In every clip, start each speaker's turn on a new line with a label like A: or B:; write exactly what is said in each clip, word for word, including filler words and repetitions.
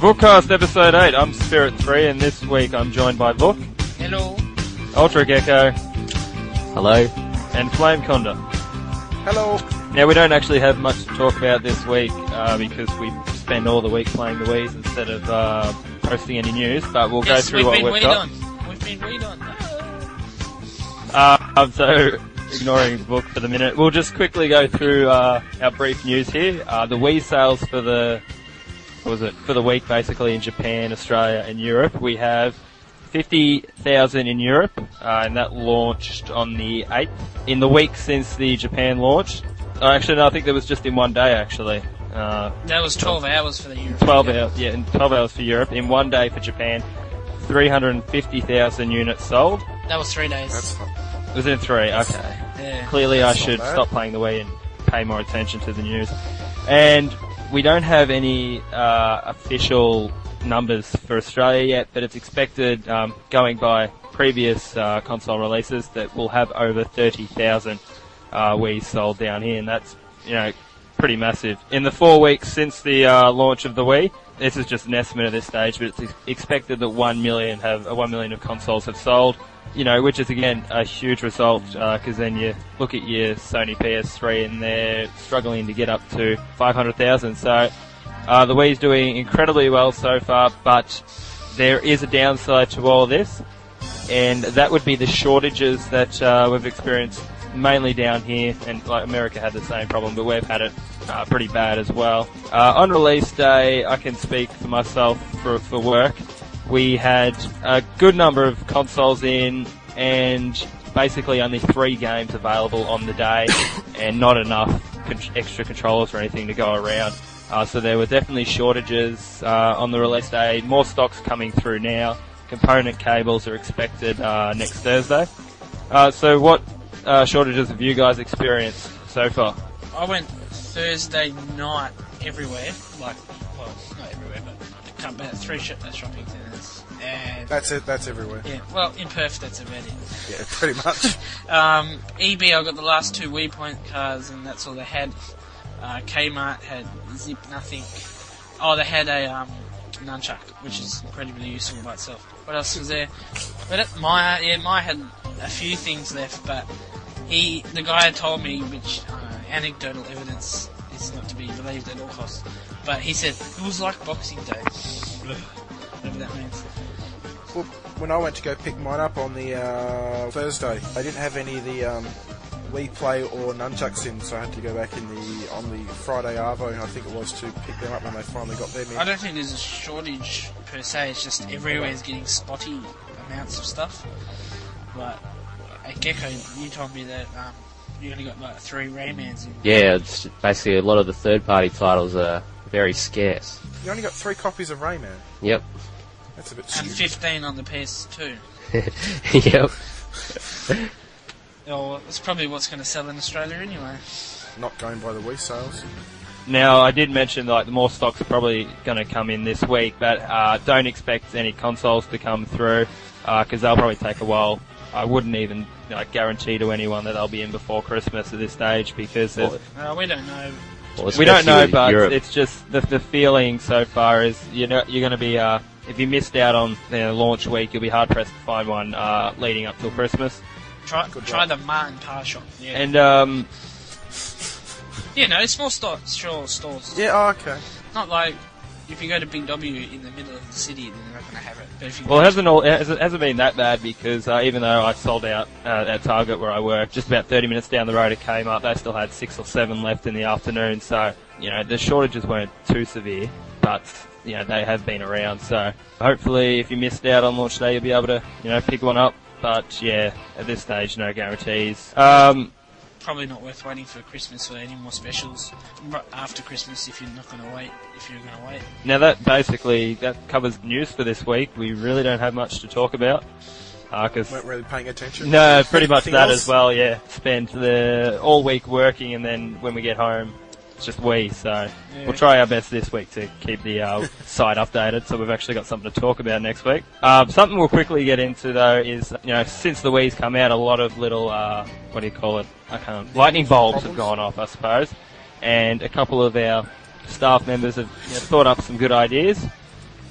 A: Bookcast episode eight. I'm Spirit three, and this week I'm joined by Book.
B: Hello.
A: Ultra Gecko.
C: Hello.
A: And Flame Conda.
D: Hello.
A: Now, we don't actually have much to talk about this week uh, because we spend all the week playing the Wii's instead of uh, posting any news, but we'll
B: yes,
A: go through what we've
B: weed
A: got.
B: On. We've been weed on.
A: Uh, so, ignoring the book for the minute, we'll just quickly go through uh, our brief news here. Uh, the Wii sales for the what was it for the week, basically in Japan, Australia, and Europe. We have fifty thousand in Europe, uh, and that launched on the eighth. In the week since the Japan launch, oh, actually, no, I think that was just in one day. Actually, uh,
B: that was twelve hours for the Europe.
A: Twelve hours, yeah, in twelve hours for Europe. In one day for Japan, three hundred fifty thousand units sold.
B: That was three days.
D: That's not,
A: Was it in three? Okay.
B: Yeah.
A: Clearly, I
D: That's
A: should
D: not bad.
A: stop playing the Wii and pay more attention to the news. And we don't have any uh, official numbers for Australia yet, but it's expected, um, going by previous uh, console releases, that we'll have over thirty thousand uh, Wii sold down here, and that's, you know, pretty massive. In the four weeks since the uh, launch of the Wii, this is just an estimate at this stage, but it's ex- expected that one million have uh, one million of consoles have sold. You know, which is again a huge result, because uh, then you look at your Sony P S three and they're struggling to get up to five hundred thousand. So uh, the Wii's doing incredibly well so far, but there is a downside to all this, and that would be the shortages that uh, we've experienced mainly down here, and like America had the same problem, but we've had it uh, pretty bad as well. Uh, on release day, I can speak for myself for for work. We had a good number of consoles in, and basically only three games available on the day, and not enough con- extra controllers or anything to go around. Uh, so there were definitely shortages uh, on the release day. More stocks coming through now. Component cables are expected uh, next Thursday. Uh, so what uh, shortages have you guys experienced so far?
B: I went Thursday night everywhere, like, well, not everywhere, but about three sh- uh, shopping centres. And
D: that's it. That's everywhere.
B: yeah, well, in Perth, that's about it.
D: Yeah, pretty much.
B: Um, E B, I got the last two Wii Point cards, and that's all they had. Uh, Kmart had zip nothing. Oh, they had a um, nunchuck, which is incredibly useful by itself. What else was there? But at Maya, yeah, Maya had a few things left, but he, the guy told me, which uh, anecdotal evidence is not to be believed at all costs, but he said it was like Boxing Day. Whatever that means.
D: Well, when I went to go pick mine up on the uh, Thursday, I didn't have any of the um, Wii Play or nunchucks in, so I had to go back in the on the Friday Arvo, I think it was, to pick them up when they finally got there.
B: I don't think there's a shortage per se, it's just everywhere's getting spotty amounts of stuff. But at Gecko, you told me that um, you only got like three Raymans in.
C: Yeah, it's basically a lot of the third-party titles are very scarce.
D: You only got three copies of Rayman.
C: Yep.
D: That's a bit
B: And
D: stupid.
B: fifteen on the P S two.
C: Yep.
B: Oh, well, that's probably what's going to sell in Australia anyway.
D: Not going by the Wii sales.
A: Now, I did mention like the more stocks are probably going to come in this week, but uh, don't expect any consoles to come through because they'll probably take a while. I wouldn't even like, guarantee to anyone that they'll be in before Christmas at this stage because there's-
B: Uh, we don't know.
C: Well,
A: we don't know,
C: especially
A: but
C: Europe.
A: it's just the the feeling so far is you know you're going to be uh, if you missed out on you know, launch week, you'll be hard pressed to find one uh, leading up till Christmas.
B: Try,
D: Good
B: try
D: luck.
B: the Martin Parr shop. Yeah,
A: And um,
B: yeah, no, small stores, sure stores.
D: Yeah, oh, okay.
B: Not like if you go to Big W in the middle of the city, then they're not going to have it. But if you
A: well, it
B: go
A: hasn't all it hasn't, hasn't been that bad because uh, even though I sold out uh, at Target where I work, just about thirty minutes down the road it came up. They still had six or seven left in the afternoon, so you know the shortages weren't too severe, but you know they have been around. So hopefully, if you missed out on launch day, you'll be able to you know pick one up. But yeah, at this stage, no guarantees. Um,
B: probably not worth waiting for Christmas for any more specials r- after Christmas if you're not going to wait. If you're going to wait,
A: Now that basically that covers news for this week. We really don't have much to talk about because
D: Weren't really paying attention.
A: no, pretty much
D: Anything
A: that
D: else?
A: as well. Yeah, spend the all week working, and then when we get home, it's just we. So
B: Yeah.
A: we'll try our best this week to keep the uh, site updated. So we've actually got something to talk about next week. Um, something we'll quickly get into though is you know since the Wii's come out, a lot of little uh, what do you call it? I can't. Lightning bulbs have
D: Problems?
A: gone off, I suppose, and a couple of our staff members have you know, thought up some good ideas.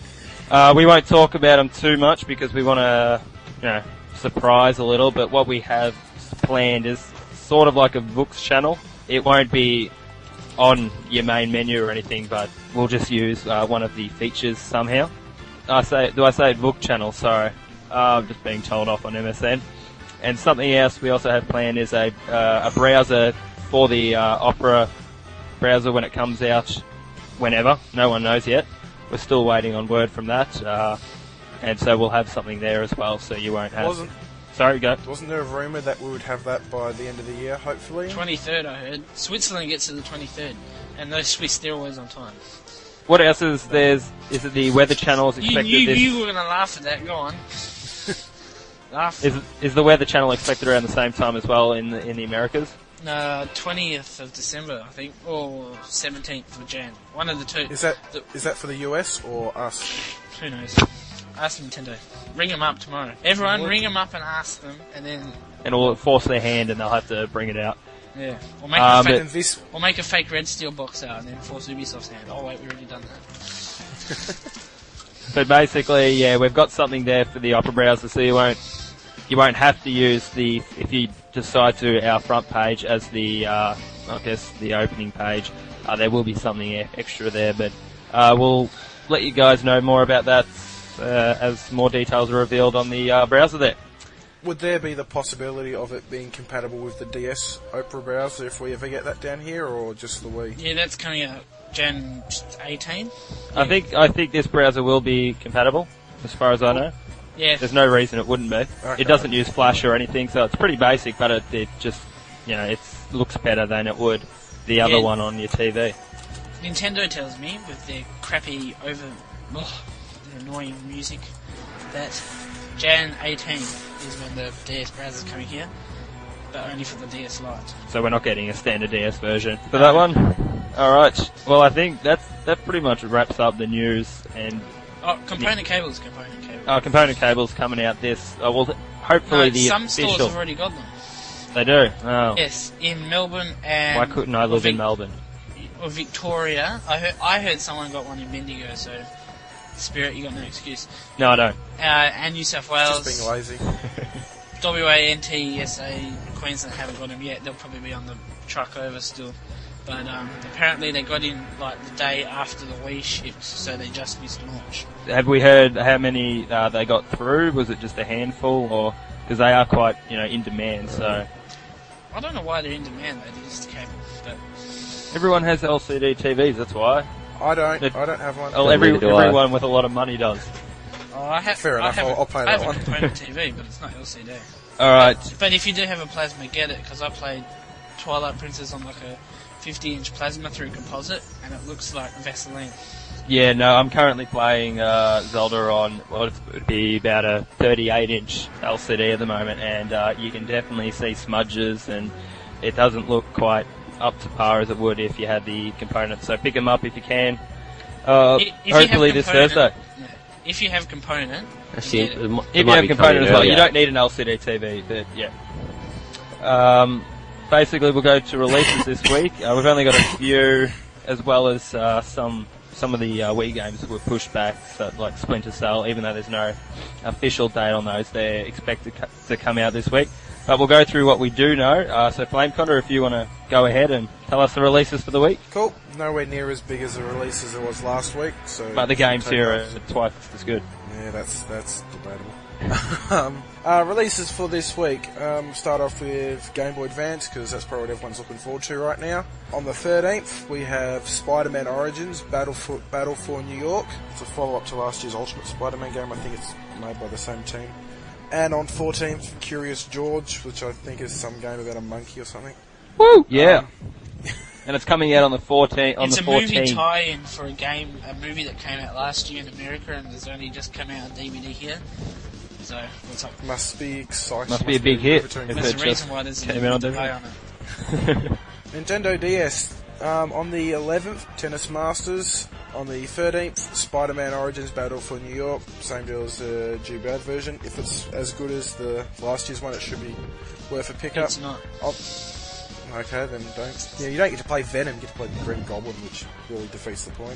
A: Uh, we won't talk about them too much because we want to, you know, surprise a little. But what we have planned is sort of like a Vooks channel. It won't be on your main menu or anything, but we'll just use uh, one of the features somehow. I say, do I say Vook channel? Sorry, uh, I'm just being told off on M S N. And something else we also have planned is a uh, a browser for the uh, Opera browser when it comes out, whenever. No one knows yet. We're still waiting on word from that, uh, and so we'll have something there as well. So you won't have.
D: Wasn't
A: Sorry, go.
D: wasn't there a rumour that we would have that by the end of the year? Hopefully.
B: twenty-third, I heard. Switzerland gets to the twenty-third, and those Swiss they're always on time.
A: What else is there's? Is it the Weather Channel is
B: You,
A: expected
B: you,
A: this?
B: you were gonna laugh at that. Go on. laugh.
A: Is is the Weather Channel expected around the same time as well in the in the Americas?
B: Uh, twentieth of December, I think, or seventeenth of Jan. One of the two.
D: Is that
B: The-
D: is that for the U S or us?
B: Who knows? Ask Nintendo. Ring them up tomorrow. Everyone,
D: What?
B: ring them up and ask them, and then
A: And it'll force their hand, and they'll have to bring it out.
B: yeah, or make
A: Um,
B: a fake,
D: And this
B: or make a fake Red Steel box out, and then force Ubisoft's hand. Oh wait, we already done that.
A: But basically, yeah, we've got something there for the Opera browser, so you won't you won't have to use the if you decide to our front page as the uh, I guess the opening page. Uh, there will be something e- extra there, but uh, we'll let you guys know more about that uh, as more details are revealed on the uh, browser there.
D: would there be the possibility of it being compatible with the D S Opera browser if we ever get that down here, or just the Wii?
B: Yeah, that's coming out Jan eighteen.
A: I think I think this browser will be compatible, as far as I know.
B: Yeah,
A: There's no reason it wouldn't be.
D: Okay.
A: It doesn't use Flash or anything, so it's pretty basic, but it, it just, you know, it looks better than it would the other
B: Yeah.
A: one on your T V.
B: Nintendo tells me with their crappy over, ugh, their annoying music that Jan eighteen is when the D S browser's coming here, but only for the D S Lite.
A: So we're not getting a standard D S version for that one. Alright, well I think that's, that pretty much wraps up the news, and
B: Oh, component cables, component cables.
A: uh, component cables coming out this, uh, well hopefully
B: No,
A: the
B: some stores
A: official.
B: have already got them.
A: They do? Oh.
B: Yes, in Melbourne and
A: Why couldn't I live
B: or
A: in
B: Vic-
A: Melbourne?
B: or Victoria. I heard I heard someone got one in Bendigo, so Spirit, you got no excuse.
A: No, I don't.
B: Uh, and New South Wales,
D: Just being lazy.
B: W A, N T, S A, Queensland haven't got them yet. They'll probably be on the truck over still. But um, apparently they got in like the day after the Wii shipped, so they just missed launch.
A: Have we heard how many uh, they got through? Was it just a handful, or because they are quite, you know, in demand? So
B: I don't know why they're in demand though, they're just cable. But
A: everyone has L C D T Vs. That's why.
D: I don't.
A: It-
D: I don't have one.
A: Well, every,
C: Neither do I.
A: everyone with a lot of money does.
B: oh, I have,
D: Fair
B: I
D: enough,
B: have
D: I'll-
B: a-
D: I'll play
B: I
D: that
B: have
D: one.
B: a component T V, but it's not L C D.
A: All right.
B: But if you do have a plasma, get it, because I played Twilight Princess on like a fifty inch plasma through composite, and it looks like Vaseline.
A: Yeah, no, I'm currently playing uh, Zelda on, well, it would be about a thirty-eight inch L C D at the moment, and uh, you can definitely see smudges, and it doesn't look quite up to par as it would if you had the components. So pick them up if you can. Uh,
B: I- if you have
A: hopefully this
B: component-
A: Thursday.
B: Yeah. If you have component,
C: Actually,
B: get
C: it,
B: it.
C: mi- it
A: If you
C: might
A: have
C: be
A: component
C: coming
A: as well, you
C: earlier.
A: don't need an L C D T V, but yeah. Um, basically, we'll go to releases this week. Uh, we've only got a few, as well as uh, some some of the uh, Wii games that were pushed back, so, like Splinter Cell, even though there's no official date on those, they're expected co- to come out this week. But we'll go through what we do know. Uh, so, Flame Condor, if you want to go ahead and tell us the releases for the week.
D: Cool. Nowhere near as big as the release as it was last week. So.
A: But the games
D: take
A: here
D: off.
A: are twice as good.
D: Yeah, that's that's debatable. um, uh, releases for this week. Um, start off with Game Boy Advance because that's probably what everyone's looking forward to right now. On the thirteenth, we have Spider-Man Origins: Battle for Battle for New York. It's a follow-up to last year's Ultimate Spider-Man game. I think it's made by the same team. And on fourteenth, Curious George, which I think is some game about a monkey or something.
A: Woo! Yeah.
D: Um,
A: And it's coming out on the fourteenth. On
B: it's
A: the
B: a movie
A: fourteenth.
B: tie-in for a game, a movie that came out last year in America and has only just come out on D V D here. So, what's up?
D: Must be exciting.
A: Must be a big hit.
D: riveting.
A: If
B: There's
A: it
B: a
A: just
B: reason why there's a
A: came out on
B: delay on it.
D: Nintendo D S. Um, on the eleventh, Tennis Masters. On the thirteenth, Spider-Man Origins Battle for New York. Same deal as the G-Bad version. If it's as good as the last year's one, it should be worth a pickup.
B: It's not.
D: I'll- Okay, then don't. Yeah, you don't get to play Venom, you get to play the Green Goblin, which really defeats the point.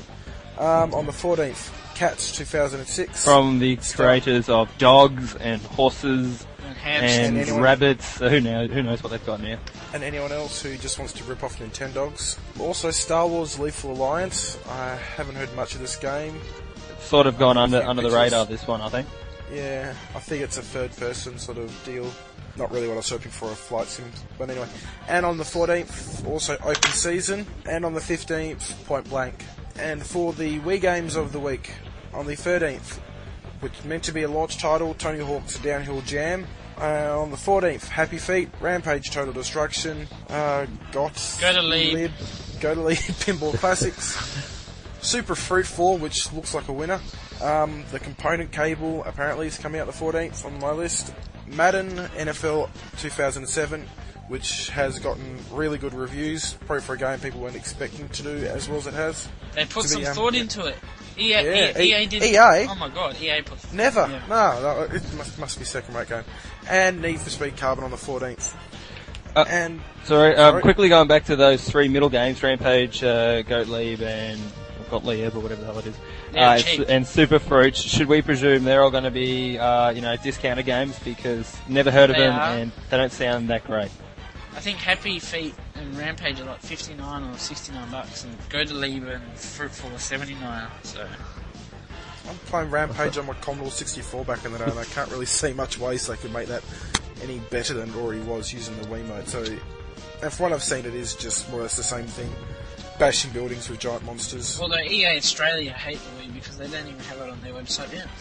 D: Um, on the fourteenth, Cats two thousand six.
A: From the creators of dogs and horses
B: And hamsters.
A: and
D: anyone-
A: rabbits. So who knows? Who knows what they've got now?
D: And anyone else who just wants to rip off Nintendogs. Also, Star Wars Lethal Alliance. I haven't heard much of this game.
A: Sort of gone under
D: few
A: under the
D: pictures.
A: radar. This one, I think.
D: Yeah, I think it's a third-person sort of deal. Not really what I was hoping for, a flight sim. But anyway. And on the fourteenth, also Open Season. And on the fifteenth, Point Blank. And for the Wii Games of the Week, on the thirteenth, which meant to be a launch title, Tony Hawk's Downhill Jam. Uh, on the fourteenth, Happy Feet, Rampage Total Destruction, uh, Got...
B: Go to Lead.
D: Lib, Go to Lead, Pinball Classics, Super Fruit four, which looks like a winner. Um, the Component Cable apparently is coming out the fourteenth on my list. Madden N F L two thousand seven, which has gotten really good reviews, probably for a game people weren't expecting to do as well as it has.
B: They put
D: to
B: some
D: be, um,
B: thought into it. E A,
D: Yeah,
B: E A did.
D: E A?
B: Oh my god, E A put.
D: Never.
B: Yeah.
D: No, no, it must, must be second-rate game. And Need for Speed Carbon on the fourteenth.
A: Uh,
D: and
A: Sorry, um,
D: Sorry?
A: quickly going back to those three middle games: Rampage, uh, Gottlieb, and Gottlieb, or whatever the hell it is,
B: Yeah,
A: uh,
B: cheap.
A: and, and Super Fruit. Should we presume they're all going to be, uh, you know, discounted games because never heard of
B: They
A: them
B: are.
A: and they don't sound that great?
B: I think Happy Feet and Rampage are like fifty-nine or sixty-nine bucks, and Go to Leave and Fruitful are seventy-nine. So
D: I'm playing Rampage on my Commodore sixty-four back in the day, and I can't really see much ways they could make that any better than it already was using the Wiimote. So, and from what I've seen, it is just more or less the same thing. Bashing buildings with giant monsters.
B: although E A Australia hate the Wii because they don't even have it on their website yet.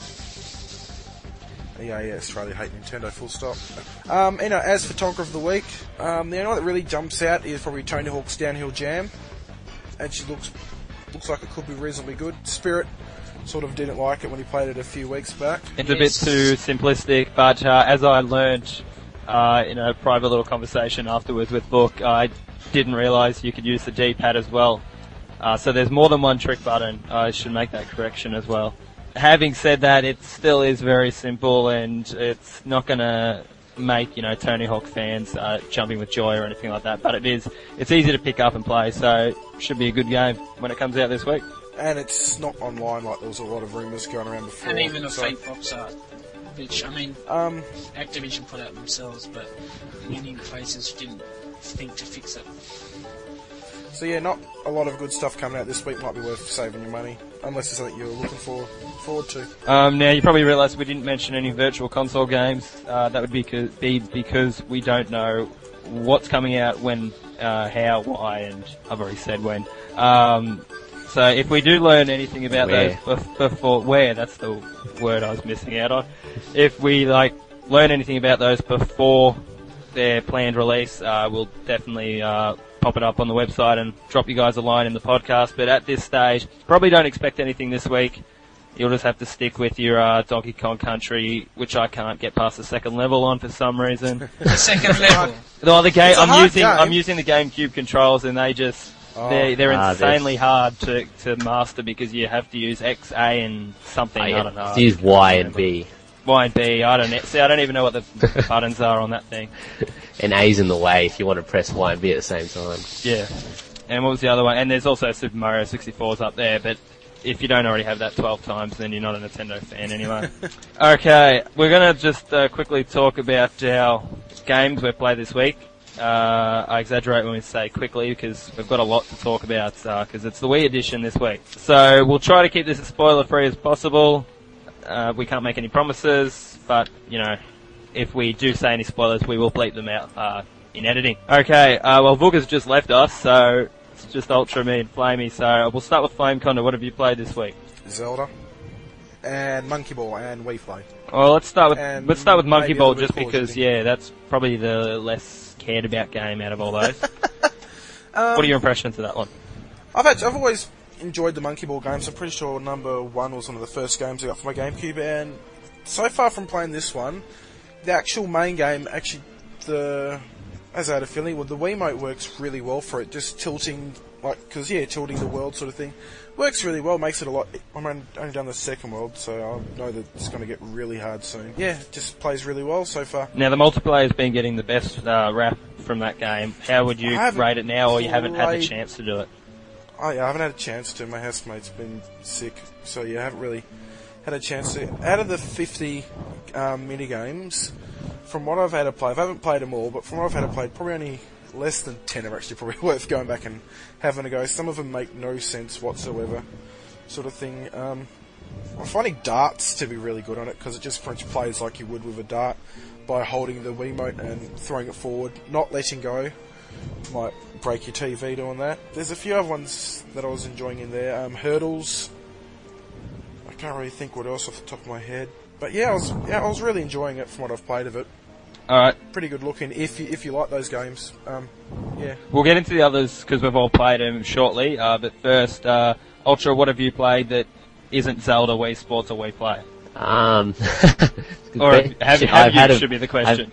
D: E A Australia hate Nintendo, full stop. Um, you know, as photographer of the week, um, the only one that really jumps out is probably Tony Hawk's Downhill Jam. And she looks looks like it could be reasonably good. Spirit sort of didn't like it when he played it a few weeks back.
A: It's a bit
B: Yes.
A: too simplistic, but uh, as I learned uh, in a private little conversation afterwards with Book, I didn't realise you could use the D-pad as well. Uh, so there's more than one trick button. I should make that correction as well. Having said that, it still is very simple, and it's not going to make, you know, Tony Hawk fans uh, jumping with joy or anything like that. But it is, it's easy to pick up and play, so it should be a good game when it comes out this week.
D: And it's not online like there was a lot of rumours going around before.
B: And even a
D: so,
B: fake box art, which, I mean,
D: Um,
B: Activision put out themselves, but many places didn't think to fix it.
D: so yeah, not a lot of good stuff coming out this week. Might be worth saving your money, unless it's something you're looking for, forward to.
A: Um, now, you probably realise we didn't mention any virtual console games. Uh, that would be, co- be because we don't know what's coming out, when, uh, how, why, and I've already said when. Um, so if we do learn anything about
C: Where?
A: those bef- before, where, that's the word I was missing out on. If we, like, learn anything about those before their planned release, uh, we'll definitely, uh, pop it up on the website and drop you guys a line in the podcast. But at this stage, probably don't expect anything this week. You'll just have to stick with your uh, Donkey Kong Country, which I can't get past the second level on for some reason.
B: The second level.
A: No, the game
D: It's a
A: I'm
D: hard
A: using
D: game.
A: I'm using the GameCube controls, and they just
D: Oh.
A: they're, they're
C: Ah,
A: insanely hard to, to master because you have to use X, A, and something. I,
C: I
A: don't know.
C: use Y and B.
A: Y and B. I don't know. See, I don't even know what the buttons are on that thing.
C: And A's in the way if you want to press Y and B at the same time.
A: Yeah. And what was the other one? And there's also Super Mario sixty-four's up there, but if you don't already have that twelve times, then you're not a Nintendo fan anyway. Okay, we're going to just uh, quickly talk about our games we've played this week. Uh, I exaggerate when we say quickly because we've got a lot to talk about because uh, it's the Wii edition this week. So we'll try to keep this as spoiler-free as possible. Uh, we can't make any promises, but, you know, if we do say any spoilers, we will bleep them out uh, in editing. Okay, uh, well, Vug has just left us, so it's just Ultra, me, and Flamey. So we'll start with Flame Condor. What have you played this week?
D: Zelda, and Monkey Ball, and Wii Play.
A: Well, let's start with
D: And
A: let's start with Monkey
D: maybe a
A: Ball
D: little
A: just
D: bit of
A: because,
D: Call of
A: yeah, that's probably the less cared about game out of all those.
D: Um,
A: What are your impressions of that one?
D: I've actually, I've always enjoyed the Monkey Ball games. I'm pretty sure number one was one of the first games I got for my GameCube, and so far from playing this one, the actual main game, actually, the as I had a feeling, well, the Wiimote works really well for it. Just tilting, like, because yeah, tilting the world sort of thing works really well. Makes it a lot. I'm only only done the second world, so I know that it's going to get really hard soon. Yeah, it just plays really well so far.
A: Now, the multiplayer's been getting the best uh, rap from that game. How would you
D: I haven't
A: rate it now, or you haven't had the
D: played-
A: chance to do it?
D: Oh yeah, I haven't had a chance to. My housemate's been sick, so yeah, I haven't really had a chance to. Out of the fifty um, mini games, from what I've had to play, I haven't played them all, but from what I've had to play, probably only less than ten are actually probably worth going back and having a go. Some of them make no sense whatsoever, sort of thing. Um, I'm finding darts to be really good on it because it just pretty much plays like you would with a dart by holding the Wiimote and throwing it forward, not letting go. Might break your T V doing that. There's a few other ones that I was enjoying in there. Um, hurdles. I can't really think what else off the top of my head. But yeah, I was yeah I was really enjoying it from what I've played of it.
A: Alright.
D: Pretty good looking if you, if you like those games. Um, yeah.
A: We'll get into the others because we've all played them shortly. Uh, but first, uh, Ultra, what have you played that isn't Zelda, Wii Sports, or Wii Play?
C: Um,
A: or have, have
C: I've
A: you,
C: had a,
A: should be the question.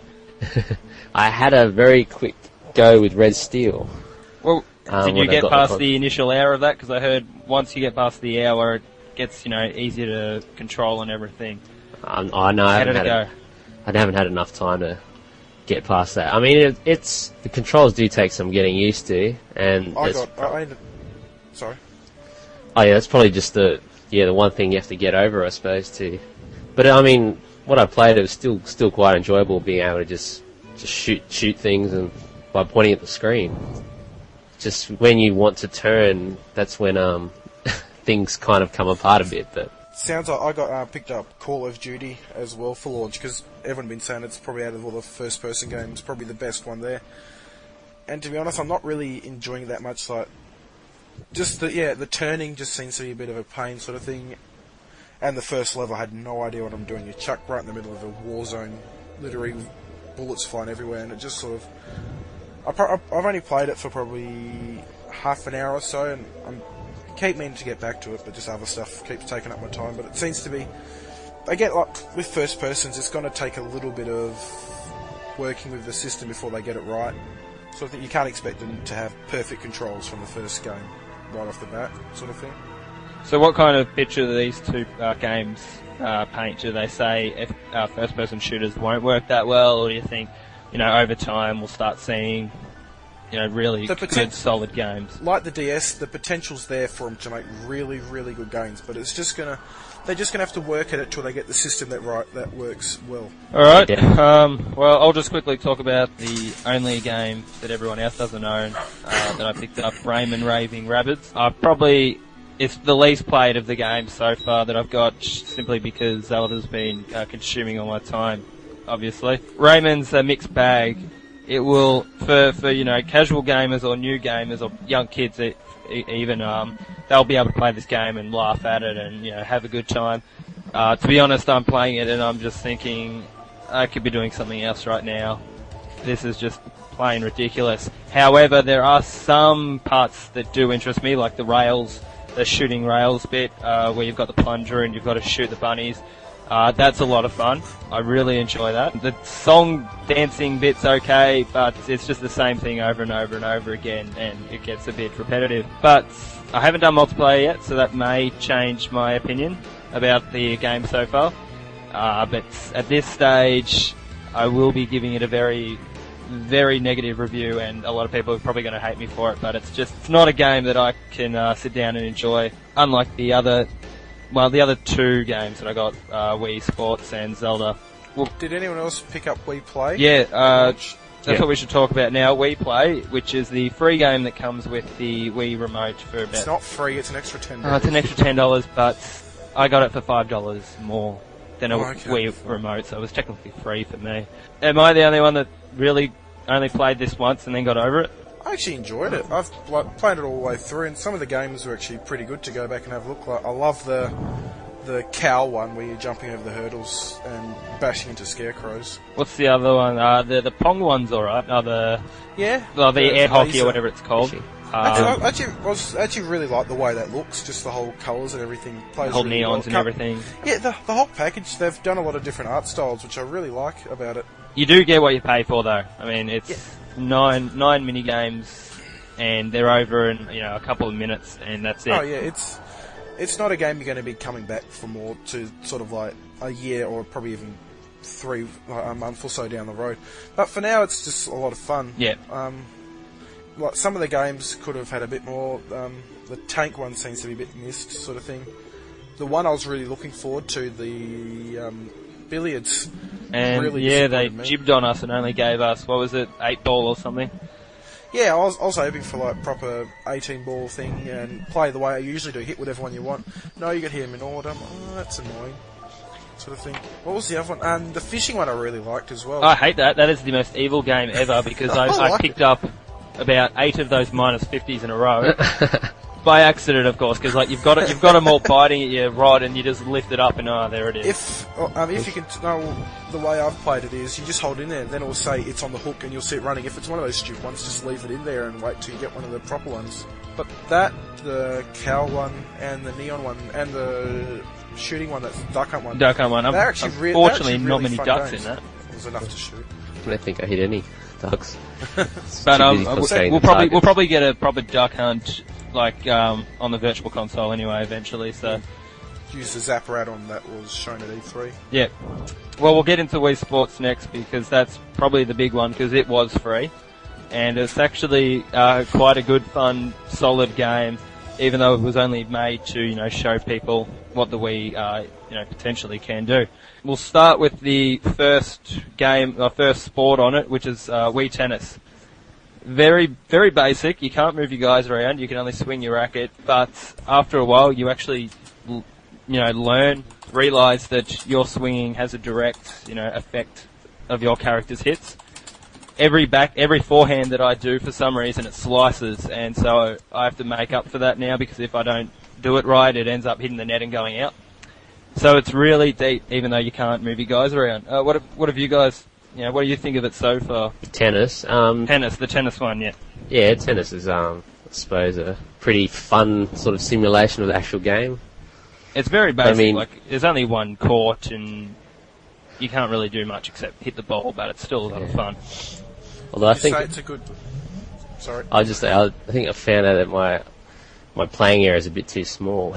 C: I had a very quick go with Red Steel.
A: Well,
C: um,
A: did you
C: when I
A: get
C: got
A: past
C: the,
A: the initial hour of that? Because I heard once you get past the hour, it gets, you know, easier to control and everything.
C: Um, I know I
A: How did
C: haven't
A: it
C: had
A: go?
C: a, I haven't had enough time to get past that. I mean, it, it's the controls do take some getting used to, and
D: I
C: it's
D: got. I, I, sorry.
C: oh yeah, that's probably just the yeah the one thing you have to get over, I suppose, too. But I mean, what I played, it was still still quite enjoyable being able to just just shoot shoot things and by pointing at the screen. Just when you want to turn, that's when um things kind of come apart a bit. But
D: Sounds like I got uh, picked up Call of Duty as well for launch because everyone's been saying it's probably out of all the first-person games, probably the best one there. And to be honest, I'm not really enjoying it that much. Like, just the yeah, the turning just seems to be a bit of a pain sort of thing. And the first level, I had no idea what I'm doing. You're chucked right in the middle of a war zone, literally bullets flying everywhere, and it just sort of. I pro- I've only played it for probably half an hour or so, and I'm keep meaning to get back to it, but just other stuff keeps taking up my time. But it seems to be, I get like with first persons, it's going to take a little bit of working with the system before they get it right. So I think you can't expect them to have perfect controls from the first game right off the bat, sort of thing.
A: So what kind of picture do these two uh, games uh, paint? Do they say if uh, first-person shooters won't work that well, or do you think, you know, over time we'll start seeing, you know, really
D: The
A: good,
D: poten-
A: solid games?
D: Like the D S, the potential's there for them to make really, really good games, but it's just gonna, they're just gonna have to work at it till they get the system that right that works well.
A: All right.
C: Yeah.
A: Um, well, I'll just quickly talk about the only game that everyone else doesn't own uh, that I picked up, Rayman Raving Rabbids. I probably it's the least played of the games so far that I've got, simply because Zelda's been uh, consuming all my time. Obviously, Rayman's a mixed bag. It will, for, for, you know, casual gamers or new gamers or young kids e- even, um, they'll be able to play this game and laugh at it and, you know, have a good time. Uh, to be honest, I'm playing it and I'm just thinking, I could be doing something else right now. This is just plain ridiculous. However, there are some parts that do interest me, like the rails, the shooting rails bit, uh, where you've got the plunger and you've got to shoot the bunnies. Uh, that's a lot of fun. I really enjoy that. The song dancing bit's okay, but it's just the same thing over and over and over again, and it gets a bit repetitive. But I haven't done multiplayer yet, so that may change my opinion about the game so far. Uh, but at this stage, I will be giving it a very, very negative review, and a lot of people are probably going to hate me for it, but it's just, it's not a game that I can uh, sit down and enjoy, unlike the other Well, the other two games that I got, uh, Wii Sports and Zelda. Well,
D: Did anyone else pick up Wii Play?
A: yeah, uh, that's
C: Yeah.
A: what we should talk about now. Wii Play, which is the free game that comes with the Wii remote for about...
D: It's not free, it's an extra ten
A: Uh,
D: dollars.
A: it's an extra ten dollars, but I got it for five dollars more than a
D: Oh, okay.
A: Wii remote, so it was technically free for me. Am I the only one that really only played this once and then got over it?
D: I actually enjoyed it. I've like, played it all the way through, and some of the games were actually pretty good to go back and have a look. Like, I love the the cow one where you're jumping over the hurdles and bashing into scarecrows.
A: What's the other one? Uh, the the Pong one's alright. No, the,
D: Yeah.
A: well, the air hockey
D: laser.
A: or whatever it's called.
C: Actually.
D: Actually,
A: Um,
D: I actually, I was, actually really like the way that looks, just the whole colours and everything. Plays
A: the whole
D: really
A: neons
D: well.
A: and
D: Can't-
A: everything.
D: Yeah, the, the whole package, they've done a lot of different art styles, which I really like about it.
A: You do get what you pay for, though. I mean, it's
D: Yeah.
A: nine nine mini games, and they're over in, you know, a couple of minutes, and that's it.
D: Oh yeah, it's it's not a game you're going to be coming back for more to sort of like a year or probably even three like a month or so down the road. But for now, it's just a lot of fun.
A: Yeah.
D: Um, like some of the games could have had a bit more. Um, the tank one seems to be a bit missed, sort of thing. The one I was really looking forward to, the um, billiards.
A: And
D: really
A: yeah, they
D: disappointed me.
A: jibbed on us and only gave us, what was it, eight ball or something?
D: Yeah, I was, I was hoping for like proper eighteen ball thing and play the way I usually do, hit with everyone you want. No, you got to hit them in order. Oh, that's annoying. Sort of thing. What was the other one? And the fishing one I really liked as well.
A: I hate that. That is the most evil game ever because I,
D: I
A: I
D: like
A: picked up about eight of those minus fifties in a row. By accident, of course, because like you've got it, you've got them all biting at your rod, and you just lift it up, and oh, there it is.
D: If uh, um, if you can t- know the way I've played it is, you just hold it in there, then it'll say it's on the hook, and you'll see it running. If it's one of those stupid ones, just leave it in there and wait till you get one of the proper ones. But that, the cow one, and the neon one, and the shooting one, that's the duck hunt one.
A: Duck hunt one.
D: They're actually re-
A: Unfortunately,
D: they're actually
A: not
D: really
A: many
D: fun
A: ducks
D: games.
A: in that.
D: It was enough to shoot.
C: I don't think I hit any ducks.
A: But
C: Too
A: um,
C: busy
A: we'll,
C: concentrating
A: we'll
C: on
A: probably
C: targets.
A: we'll probably get a proper duck hunt like um, on the virtual console anyway eventually. So
D: Use the Zapper add-on that was shown at E three.
A: yeah. Well, we'll get into Wii Sports next because that's probably the big one because it was free, and it's actually uh, quite a good, fun, solid game. Even though it was only made to, you know, show people what the Wii, uh, you know, potentially can do. We'll start with the first game, the first sport on it, which is uh, Wii Tennis. Very, very basic. You can't move your guys around. You can only swing your racket. But after a while, you actually, you know, learn, realise that your swinging has a direct, you know, effect of your character's hits. Every back, every forehand that I do, for some reason, it slices, and so I have to make up for that now because if I don't do it right, it ends up hitting the net and going out. So it's really deep, even though you can't move your guys around. Uh, what have, what have you guys, you know, what do you think of it so far?
C: Tennis. Um,
A: Tennis, the tennis one, yeah.
C: yeah, tennis is, um, I suppose, a pretty fun sort of simulation of the actual game.
A: It's very basic.
C: I mean-
A: like there's only one court, and you can't really do much except hit the ball, but it's still a lot of fun.
C: Although I
D: Would you
C: think
D: say it's a good... Sorry.
C: I just I, I think I found out that my my playing area is a bit too small.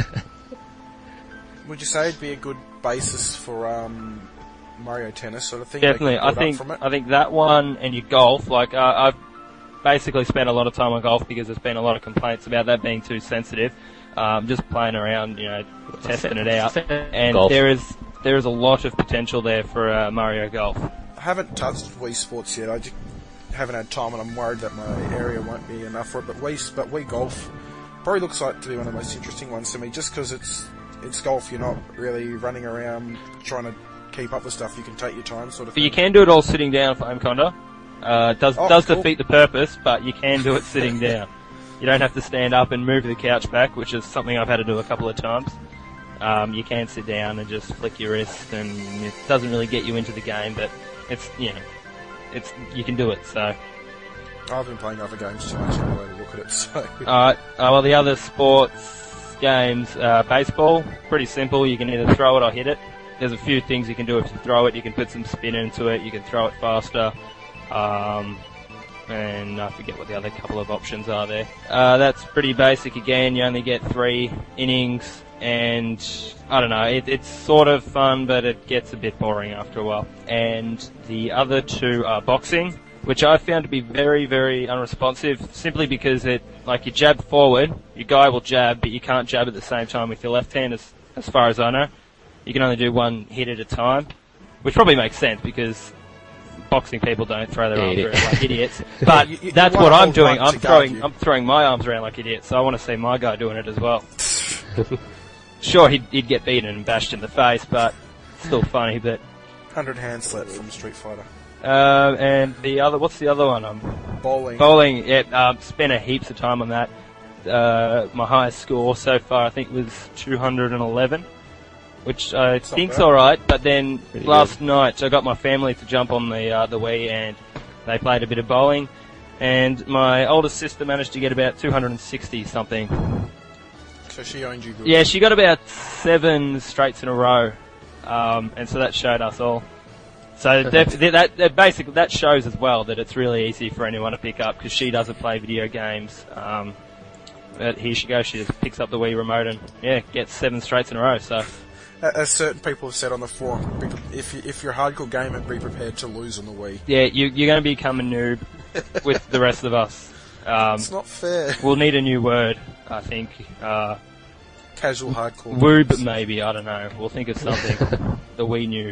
D: Would you say it'd be a good basis for um, Mario Tennis sort of thing?
A: Definitely,
D: They can
A: I
D: build up
A: think
D: from it?
A: I think that one and your golf. Like uh, I've basically spent a lot of time on golf because there's been a lot of complaints about that being too sensitive. Um, just playing around, you know, testing it out, and
C: Golf.
A: there is there is a lot of potential there for uh, Mario Golf.
D: I haven't touched Wii Sports yet. I just haven't had time, and I'm worried that my area won't be enough for it. But Wii, but Wii Golf probably looks like to be one of the most interesting ones to me, just because it's it's golf. You're not really running around trying to keep up with stuff. You can take your time, sort of.
A: But
D: thing.
A: you can do it all sitting down for home condo. Uh, does
D: Oh,
A: does
D: cool.
A: defeat the purpose, but you can do it sitting down. You don't have to stand up and move the couch back, which is something I've had to do a couple of times. Um, you can sit down and just flick your wrist, and it doesn't really get you into the game, but it's, you know, it's you can do it. So,
D: I've been playing other games too much anyway to look at it. So
A: alright. Uh, well, the other sports games, uh, baseball, pretty simple. You can either throw it or hit it. There's a few things you can do if you throw it. You can put some spin into it. You can throw it faster. Um, and I forget what the other couple of options are there. Uh, that's pretty basic again. You only get three innings, and I don't know, it, it's sort of fun, but it gets a bit boring after a while. And the other two are boxing, which I found to be very, very unresponsive, simply because it, like, you jab forward, your guy will jab, but you can't jab at the same time with your left hand, as, as far as I know. You can only do one hit at a time, which probably makes sense because boxing people don't throw their arms
C: Yeah.
A: around like idiots. But
D: You- you-
A: that's
D: you
A: what
D: wanna
A: I'm
D: hold
A: doing.
D: one
A: I'm
D: to guard
A: throwing,
D: you.
A: I'm throwing my arms around like idiots. So I want to see my guy doing it as well. Sure, he'd, he'd get beaten and bashed in the face, but still funny. But
D: hundred hand slap from Street Fighter.
A: um, and the other, what's the other one? Um,
D: Bowling.
A: bowling. Yeah, um, spent a heaps of time on that. Uh, my highest score so far, I think, was two hundred eleven. Which I
D: not
A: think's
D: bad.
A: alright, but then
C: Pretty
A: last night I got my family to jump on the uh, the Wii and they played a bit of bowling, and my oldest sister managed to get about two hundred sixty something.
D: So she owned you good.
A: Yeah, she got about seven straights in a row, um, and so that showed us all. So def- that, that basically that shows as well that it's really easy for anyone to pick up because she doesn't play video games. Um, but here she goes, she just picks up the Wii remote and yeah, gets seven straights in a row. So.
D: As certain people have said on the forum, be pre- if you, if you're a hardcore gamer, be prepared to lose on the Wii.
A: Yeah, you, you're going to become a noob with the rest of us. Um,
D: It's not fair.
A: we'll need a new word, I think. Uh,
D: Casual hardcore.
A: Woob, maybe, I don't know. We'll think of something that we knew.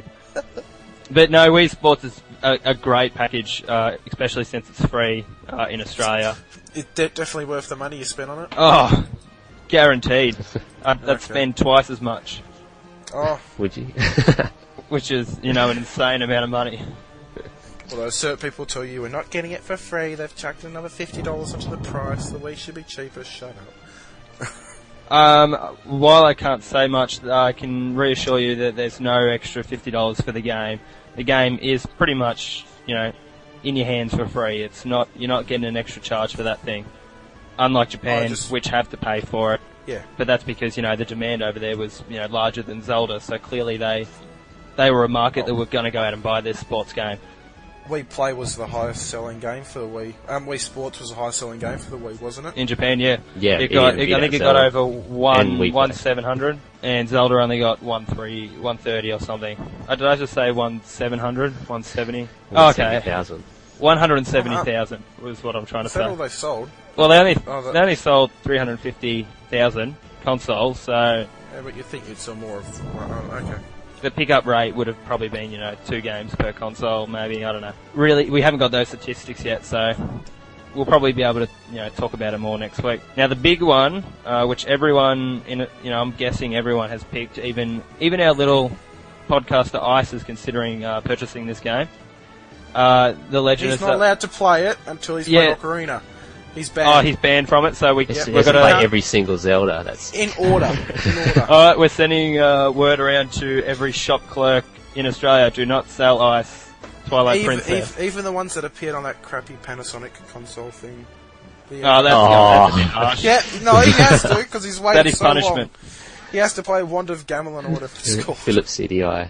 A: But no, Wii Sports is a, a great package, uh, especially since it's free uh, in Australia.
D: It's de- definitely worth the money you spent on it.
A: Oh, guaranteed. I'd, I'd
D: Okay.
A: spend twice as much,
D: Oh,
C: Would you?
A: which is, you know, an insane amount of money.
D: although certain people tell you we're not getting it for free, they've chucked another fifty dollars onto the price, the Wii should be cheaper, shut up.
A: Um, while I can't say much, I can reassure you that there's no extra fifty dollars for the game. The game is pretty much, you know, in your hands for free. It's not, you're not getting an extra charge for that thing. Unlike Japan,
D: Oh, just-
A: which have to pay for it.
D: Yeah.
A: But that's because, you know, the demand over there was, you know, larger than Zelda, so clearly they, they were a market that were going to go out and buy this sports game.
D: Wii Play was the highest selling game for the Wii. Um, Wii Sports was the highest selling game for the Wii, wasn't it?
A: In Japan, yeah.
C: Yeah,
A: It
C: it
A: got,
C: even
A: it, I
C: beat
A: think
C: out
A: it got
C: Zelda.
A: over one,
C: And Wii
A: one
C: Play.
A: seven hundred, and Zelda only got one three, one thirty or something. Uh, did I just say one seven hundred, one seventy? Oh, okay,
C: thousand.
A: one hundred seventy thousand was what I'm trying to
D: Is that all
A: say.
D: they sold?
A: Well, they only
D: Oh, that-
A: they only sold three hundred fifty thousand consoles, so
D: Yeah, but you think you'd sell more of... Well, oh, okay.
A: the pickup rate would have probably been, you know, two games per console, maybe, I don't know. Really, we haven't got those statistics yet, so we'll probably be able to, you know, talk about it more next week. Now, the big one, uh, which everyone, in it, you know, I'm guessing everyone has picked, even even our little podcaster Ice is considering uh, purchasing this game. Uh, the Legend
D: He's
A: of
D: not
A: Zelda.
D: allowed to play it until he's
A: Yeah.
D: played Ocarina. He's
A: Oh,
D: banned.
A: he's banned from it, so we,
C: It's,
A: we've
C: it's
A: got
C: play
A: to...
C: every single Zelda. That's
D: In order. In order.
A: Alright, we're sending uh, word around to every shop clerk in Australia, do not sell Ice Twilight
D: even,
A: Princess.
D: even, even the ones that appeared on that crappy Panasonic console thing. The,
A: Oh, that's,
C: Oh.
A: that's a bit harsh.
D: yeah, no, he has to, because he's waited
A: That is
D: so
A: punishment.
D: long. He has to play Wand of Gamelon or whatever it's called.
C: Philips C D I.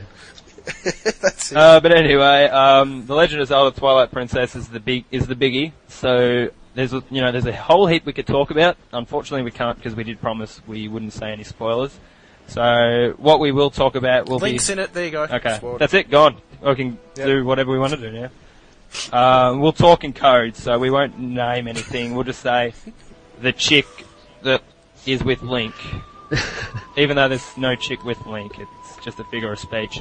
D: That's it.
A: Uh, but anyway, um, The Legend of Zelda Twilight Princess is the big is the biggie. So there's a, you know there's a whole heap we could talk about. Unfortunately, we can't because we did promise we wouldn't say any spoilers. So what we will talk about will
D: Links
A: be
D: in it, there you go.
A: okay.
D: Spoiled.
A: That's it. Gone. We can
D: Yep.
A: do whatever we want to do now. Uh, we'll talk in code, so we won't name anything. We'll just say the chick that is with Link. Even though there's no chick with Link, it's just a figure of speech.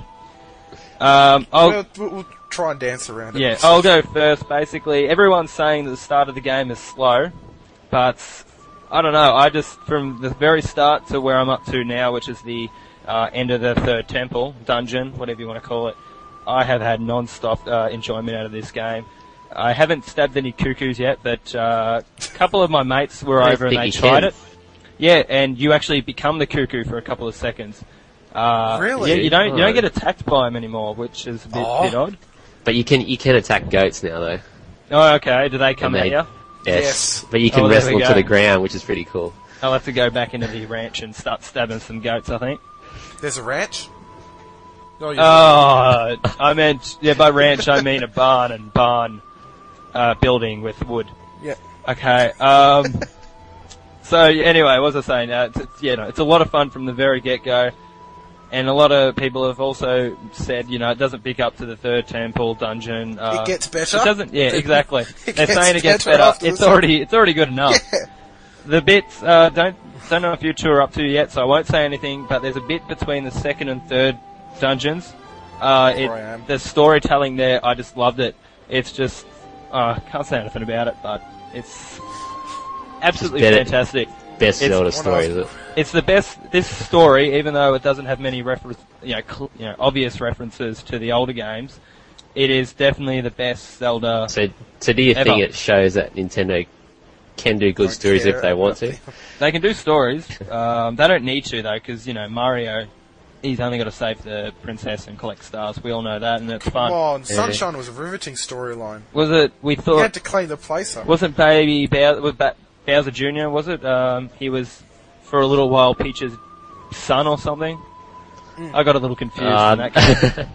A: Um, I'll,
D: We'll, we'll, we'll try and dance around it.
A: yeah, I'll go first. Basically, everyone's saying that the start of the game is slow, but I don't know. I just from the very start to where I'm up to now, which is the uh, end of the third temple dungeon, whatever you want to call it, I have had non-stop uh, enjoyment out of this game. I haven't stabbed any cuckoos yet, but uh, a couple of my mates were
C: I
A: over and
C: think
A: they
C: you
A: tried
C: can.
A: it. Yeah, and you actually become the cuckoo for a couple of seconds. Uh,
D: Really?
A: Yeah, you don't you don't
C: Alright.
A: get attacked by them anymore, which is a bit,
D: Oh.
A: bit odd.
C: But you can you can attack goats now though.
A: Oh, okay. Do they come
C: And
A: at
C: they-
A: you?
C: Yes.
D: Yes.
C: But you can
A: Oh, there
C: wrestle
A: we
C: them to
A: go.
C: the ground, which is pretty cool.
A: I'll have to go back into the ranch and start stabbing some goats, I think.
D: There's a ranch? Oh, you
A: Oh, I meant, yeah, by ranch I mean a barn and barn uh, building with wood.
D: Yeah.
A: Okay, um, so yeah, anyway, what was I saying? Uh, it's, it's, yeah, no, it's a lot of fun from the very get-go. And a lot of people have also said, you know, it doesn't pick up to the third temple dungeon. Uh,
D: It gets better?
A: It doesn't, yeah, exactly.
D: It
A: They're
D: gets
A: saying it gets
D: better
A: better.
D: after
A: It's
D: the-
A: already, it's already good enough.
D: Yeah.
A: The bits, uh, don't, don't know if you two are up to yet, so I won't say anything, but there's a bit between the second and third dungeons. Uh, it,
D: Where I am.
A: the storytelling there, I just loved it. It's just, uh, can't say anything about it, but it's absolutely
C: better.
A: fantastic.
C: Best
A: It's-
C: Zelda
D: When I
C: story,
D: was-
C: is it?
A: It's the best, this story, even though it doesn't have many refer- you know, cl- you know, obvious references to the older games, it is definitely the best Zelda.
C: So, so do you
A: Ever.
C: think it shows that Nintendo can do good
D: Don't
C: stories
D: care
C: if they want
D: about
C: to?
A: They can do stories. Um, they don't need to though, because you know Mario, he's only got to save the princess and collect stars. We all know that, and it's fun.
D: Come on, Sunshine was a riveting storyline.
A: Was it? We
D: You
A: thought
D: had to clean the place up.
A: wasn't Baby Bowser, was ba- Bowser Junior Was it? Um, he was for a little while Peach's son or something. I got a little confused
C: Uh,
A: in that case.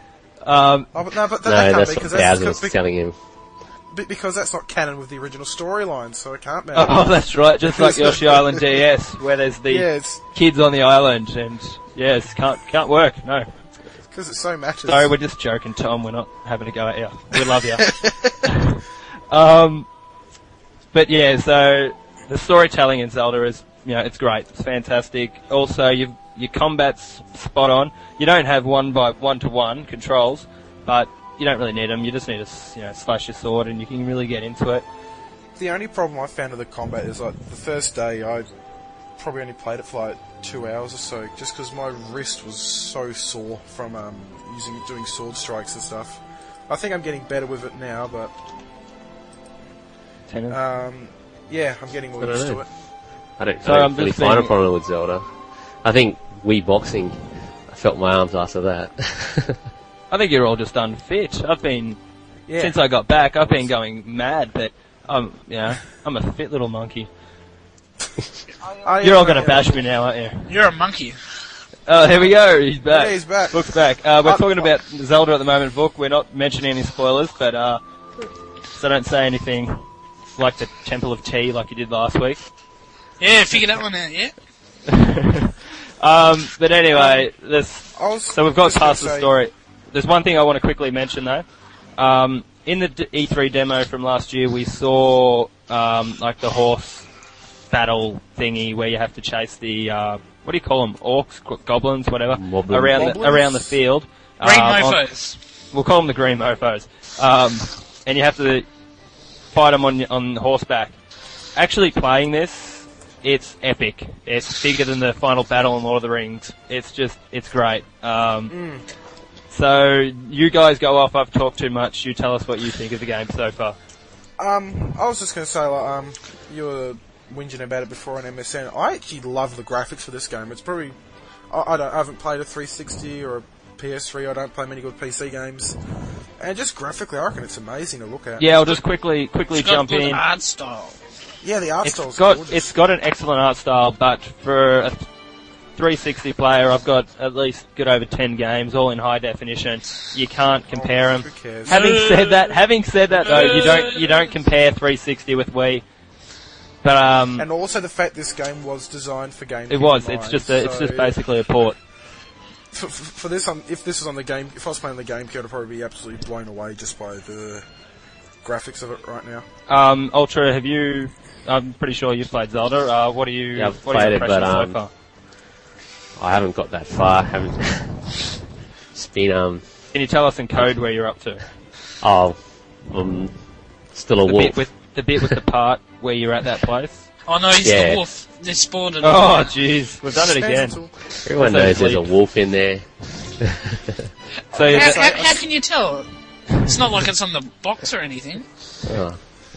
A: Um,
D: Oh, but no, but that,
C: no,
D: that can't
C: that's
D: be
C: what
D: because
C: Bowser
D: that's,
C: was
D: because,
C: telling him.
D: because that's not canon with the original storyline, so it can't be.
A: oh, that's right. Just like Yoshi Island D S, where there's the
D: Yeah, it's
A: kids on the island, and yes, can't can't work. No.
D: because it so matters.
A: Sorry, we're just joking, Tom. We're not having a go at you. We love you. um, but yeah, so the storytelling in Zelda is, you know, it's great. It's fantastic. Also, you've, your combat's spot on. You don't have one by one to one controls, but you don't really need them. You just need to, you know, slash your sword, and you can really get into it.
D: The only problem I found with the combat is like the first day I probably only played it for like two hours or so, just because my wrist was so sore from um, using doing sword strikes and stuff. I think I'm getting better with it now, but
A: Tennis.
D: um, yeah, I'm getting more
C: I don't
D: used
C: know.
D: to it.
C: I don't,
A: So
C: I don't
A: I'm
C: really
A: just
C: find a
A: thinking-
C: problem with Zelda. I think Wii Boxing, I felt my arms after that.
A: I think you're all just unfit. I've been,
D: Yeah.
A: since I got back, I've been going mad that I'm, you know, I'm a fit little monkey.
D: Oh,
A: You're all
D: yeah,
A: gonna
D: yeah.
A: bash me now, aren't you?
B: You're a monkey.
A: Oh, here we go. He's back.
D: Yeah, he's back.
A: Book's back. Uh, we're
D: Uh,
A: talking about Zelda at the moment, Book. We're not mentioning any spoilers, but uh, so don't say anything like the Temple of Tea like you did last week.
B: Yeah, figure that one out, yeah?
A: um, but anyway, this.
D: I was
A: So we've got
D: just gonna
A: past the
D: say-
A: story. There's one thing I want to quickly mention though. Um, in the d- E three demo from last year, we saw um, like the horse battle thingy where you have to chase the uh, what do you call them? Orcs, go- goblins, whatever,
C: Moblins.
A: around the,
D: Moblins?
A: around the field.
B: Green
A: Um, on-
B: mofos.
A: We'll call them the green mofos. Um, and you have to fight them on on horseback. Actually playing this, it's epic. It's bigger than the final battle in Lord of the Rings. It's just, it's great. Um, So, you guys go off, I've talked too much, you tell us what you think of the game so far.
D: Um, I was just going to say, like, um, you were whinging about it before on M S N. I actually love the graphics for this game. It's probably, I, I don't, I haven't played a three sixty or a P S three. I don't play many good P C games, and just graphically, I reckon it's amazing to look at.
A: Yeah, I'll just quickly quickly
B: It's got
A: jump
B: good
A: in.
B: art style.
D: yeah, the art
A: It's
D: style's
A: got
D: gorgeous.
A: it's got an excellent art style, but for a three sixty player, I've got at least good over ten games, all in high definition. You can't compare
D: Oh,
A: them.
D: who cares?
A: Having said that, having said that though, you don't you don't compare three sixty with Wii. But um,
D: And also the fact this game was designed for game.
A: it was. It's just a, it's just basically a port.
D: For, for, for this, um, if this was on the game, if I was playing the GameCube, I'd probably be absolutely blown away just by the graphics of it right now.
A: Um, Ultra, have you? I'm pretty sure you've played Zelda. Uh, what are you?
C: Yeah, I've
A: what are your
C: played it, but,
A: impressions so
C: um,
A: far?
C: I haven't got that far. Haven't. It's been um.
A: Can you tell us in code where you're up to?
C: Oh, um, still a
A: The
C: wolf.
A: bit with the bit with the part where you're at that place.
B: Oh no, he's
C: Yeah.
B: the wolf. They spawned it.
A: Oh, jeez, we've done it again.
C: Everyone
A: That's
C: knows there's a
A: sleep.
C: wolf in there.
A: So you're
B: How,
A: just,
B: how, how can you tell? It's not like it's on the box or anything.
C: Oh.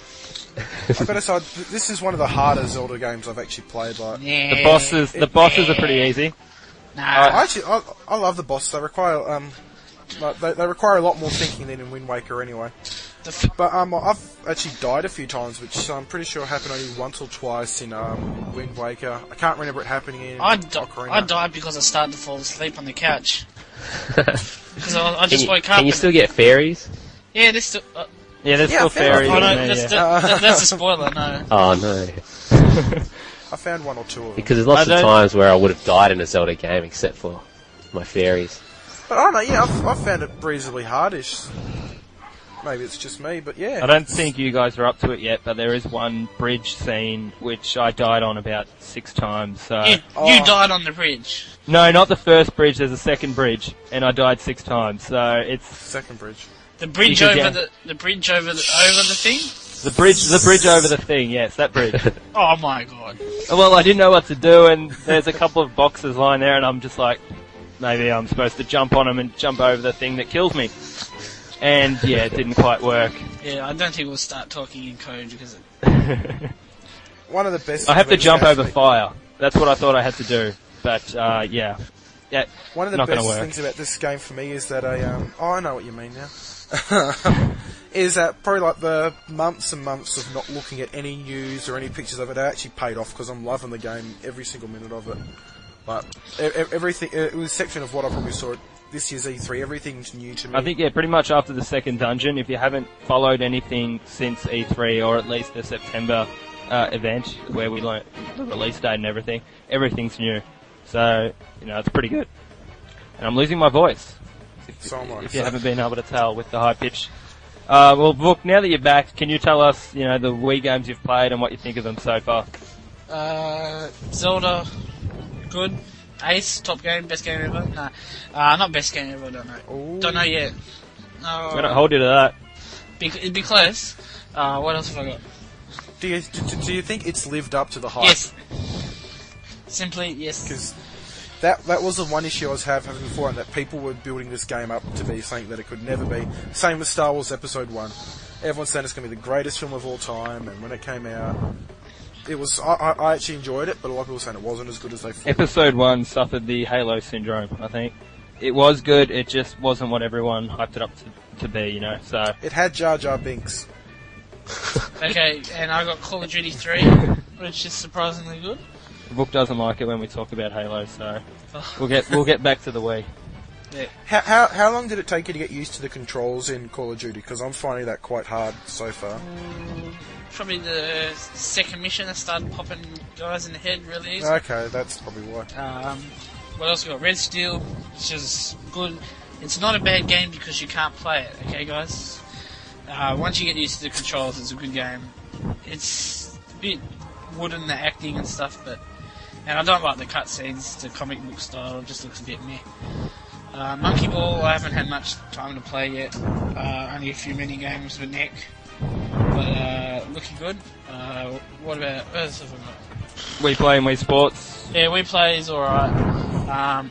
D: I gotta say, th- this is one of the harder Zelda games I've actually played. Like,
B: Yeah.
A: the bosses, the bosses are pretty easy.
B: Nah.
D: I actually, I, I love the bosses. They require, um, like, they, they require a lot more thinking than in Wind Waker, anyway.
B: the f-
D: But um, I've actually died a few times, which I'm pretty sure happened only once or twice in um, Wind Waker. I can't remember it happening in
B: I, di-
D: Ocarina.
B: I died because I started to fall asleep on the couch. Because I, I
C: Can
B: just
C: you,
B: woke up.
C: can you
B: and-
C: still get fairies?
B: Yeah, this. Still, uh,
A: Yeah, there's
D: Yeah,
A: still
D: fair
A: fairies
B: oh
A: in
B: no,
A: there.
B: that's,
A: Yeah.
B: that, that, that's a spoiler. No.
C: Oh no.
D: I found one or two of them.
C: Because there's lots
A: I
C: of
A: don't-
C: times where I would have died in a Zelda game except for my fairies.
D: But I don't know, yeah, I've, I've found it breezily hardish. Maybe it's just me, but yeah.
A: I don't think you guys are up to it yet, but there is one bridge scene which I died on about six times. So
B: You,
D: Oh.
B: you died on the bridge.
A: no, not the first bridge. There's a second bridge, and I died six times. So it's
D: Second bridge.
B: The bridge
A: Because,
B: over
A: yeah.
B: the the bridge over the over the thing.
A: the bridge, the bridge over the thing. Yes, that bridge.
B: Oh my god.
A: Well, I didn't know what to do, and there's a couple of boxes lying there, and I'm just like, maybe I'm supposed to jump on them and jump over the thing that kills me. And yeah, it didn't quite work.
B: Yeah, I don't think we'll start talking in code because it,
D: One of the best.
A: I have to
D: things
A: jump
D: about
A: over
D: the-
A: fire. That's what I thought I had to do. But uh, yeah, yeah,
D: One of the
A: not going
D: best
A: to work.
D: things about this game for me is that I um. Oh, I know what you mean now. is that probably like the months and months of not looking at any news or any pictures of it actually paid off because I'm loving the game every single minute of it. Like e- e- everything, it was a section of what I probably saw at this year's E three. Everything's new to me.
A: I think yeah, pretty much after the second dungeon. If you haven't followed anything since E three or at least the September uh, event where we learnt the release date and everything, everything's new. So you know it's pretty good. And I'm losing my voice. If,
D: So am I.
A: if you haven't been able to tell with the high pitch. Uh, well, Book, now that you're back, can you tell us, you know, the Wii games you've played and what you think of them so far?
B: Uh, Zelda, good. Ace, top game, best game ever. Nah, uh, not best game ever. Don't know.
D: Ooh.
B: Don't know yet. No.
A: We don't hold you to that.
B: Be, it'd be close. Uh, what else have I got?
D: Do you do, do you think it's lived up to the hype?
B: Yes. Simply yes.
D: Because that that was the one issue I was having before, and that people were building this game up to be something that it could never be. Same with Star Wars Episode One. Everyone's saying it's going to be the greatest film of all time, and when it came out, it was. I, I, I actually enjoyed it, but a lot of people were saying it wasn't as good as they thought.
A: Episode one suffered the Halo syndrome, I think. It was good, it just wasn't what everyone hyped it up to, to be, you know, so...
D: It had Jar Jar Binks.
B: Okay, and I got Call of Duty three, which is surprisingly good.
A: The Book doesn't like it when we talk about Halo, so... We'll get we'll get back to the Wii.
B: Yeah.
D: How, how how long did it take you to get used to the controls in Call of Duty? Because I'm finding that quite hard so far.
B: Mm, probably the second mission I started popping guys in the head really easy.
D: Okay, that's probably why.
B: Um, what else we got? Red Steel, which is good. It's not a bad game because you can't play it, okay guys? Uh, once you get used to the controls, it's a good game. It's a bit wooden, the acting and stuff, but... And I don't like the cutscenes, the comic book style, it just looks a bit meh. Uh, Monkey Ball, I haven't had much time to play yet. Uh, only a few mini games with Nick. But, uh, looking good. Uh, what about... What else have I got?
A: We play in Wii Sports.
B: Yeah, We Play is alright. Um,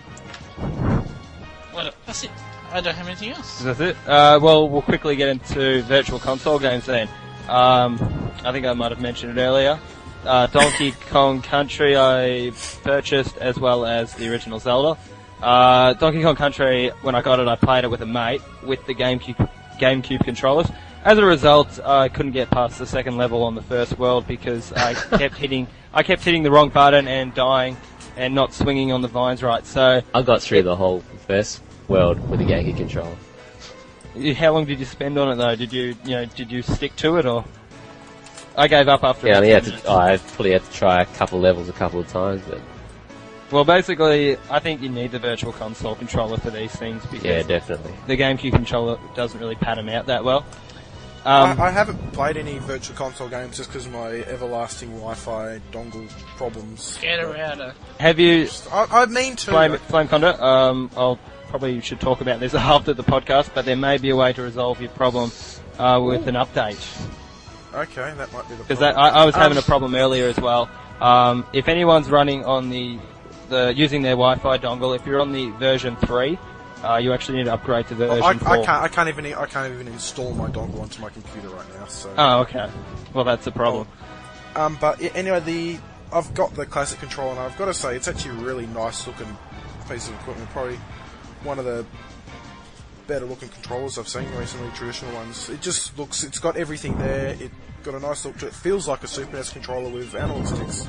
B: what, that's it. I don't have anything else.
A: That's it. Uh, well, we'll quickly get into virtual console games then. Um, I think I might have mentioned it earlier. Uh, Donkey Kong Country I purchased, as well as the original Zelda. Uh, Donkey Kong Country, when I got it, I played it with a mate with the GameCube, GameCube controllers. As a result, I couldn't get past the second level on the first world because I kept hitting, I kept hitting the wrong button and dying, and not swinging on the vines right. So
C: I got through the whole first world with the GameCube controller.
A: you- how long did you spend on it though? Did you, you know, did you stick to it or? I gave up after.
C: Yeah, I
A: about
C: only had
A: ten
C: to.
A: minutes.
C: Oh, I probably had to try a couple of levels a couple of times, but
A: Well, basically, I think you need the virtual console controller for these things because
C: yeah, definitely.
A: the GameCube controller doesn't really pad them out that well. Um,
D: I, I haven't played any virtual console games just because of my everlasting Wi-Fi dongle problems.
B: Get a router.
A: have you,
D: I, I mean to.
A: Flame, Flame Conduit, um, I'll probably should talk about this after the podcast, but there may be a way to resolve your problem uh, with an update.
D: Okay, that might be the
A: Because
D: problem.
A: I, I was having
D: Um,
A: a problem earlier as well. Um, if anyone's running on the, the using their Wi-Fi dongle, if you're on the version three, uh, you actually need to upgrade to version
D: I, I
A: four.
D: can't. I can't even. I can't even install my dongle onto my computer right now. So.
A: Oh, okay. Well, that's a problem.
D: Um, but yeah, anyway, the I've got the classic controller, and I've got to say it's actually a really nice looking piece of equipment. Probably one of the better looking controllers I've seen recently. Traditional ones. It just looks. It's got everything there. It got a nice look to it. Feels like a Super N E S controller with analog sticks.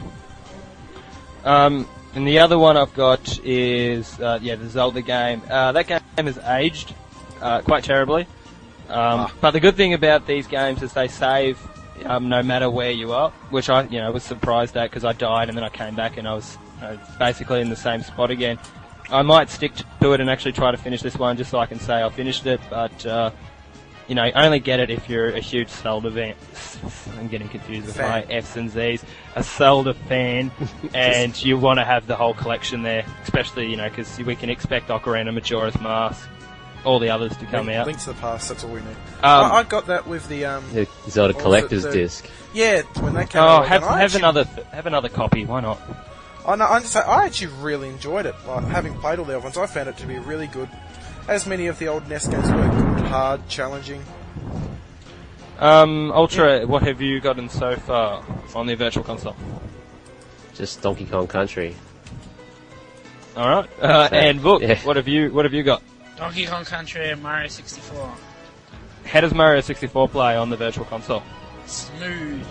A: Um, and the other one I've got is, uh, yeah, the Zelda game. Uh, that game has aged uh, quite terribly. Um,
D: Ah.
A: But the good thing about these games is they save um, no matter where you are, which I, you know, was surprised at because I died and then I came back and I was you know, basically in the same spot again. I might stick to it and actually try to finish this one just so I can say I finished it, but uh, you know, only get it if you're a huge Zelda fan. I'm getting confused with my
D: Fan.
A: F's and Z's. A Zelda fan, and you want to have the whole collection there, especially, you know, because we can expect Ocarina, Majora's Mask, all the others to come
D: Link,
A: out.
D: Link to the Past. That's all we need.
A: Um,
D: I, I got that with the um.
C: The Zelda
D: What was
C: Collector's
D: it, the-
C: Disc.
D: Yeah, when that came
A: Oh,
D: out.
A: have,
D: and I
A: have
D: actually-
A: another th- have another copy. Why not?
D: I know. I'm just saying, I actually really enjoyed it. Like, having played all the other ones, I found it to be really good. As many of the old N E S games were, good, hard, challenging.
A: Um, Ultra, what have you gotten so far on the Virtual Console?
C: Just Donkey Kong Country.
A: All right, uh,
C: Yeah.
A: and Book,
C: Yeah.
A: what have you what have you got?
B: Donkey Kong Country and Mario sixty-four.
A: How does Mario sixty-four play on the Virtual Console?
B: Smooth.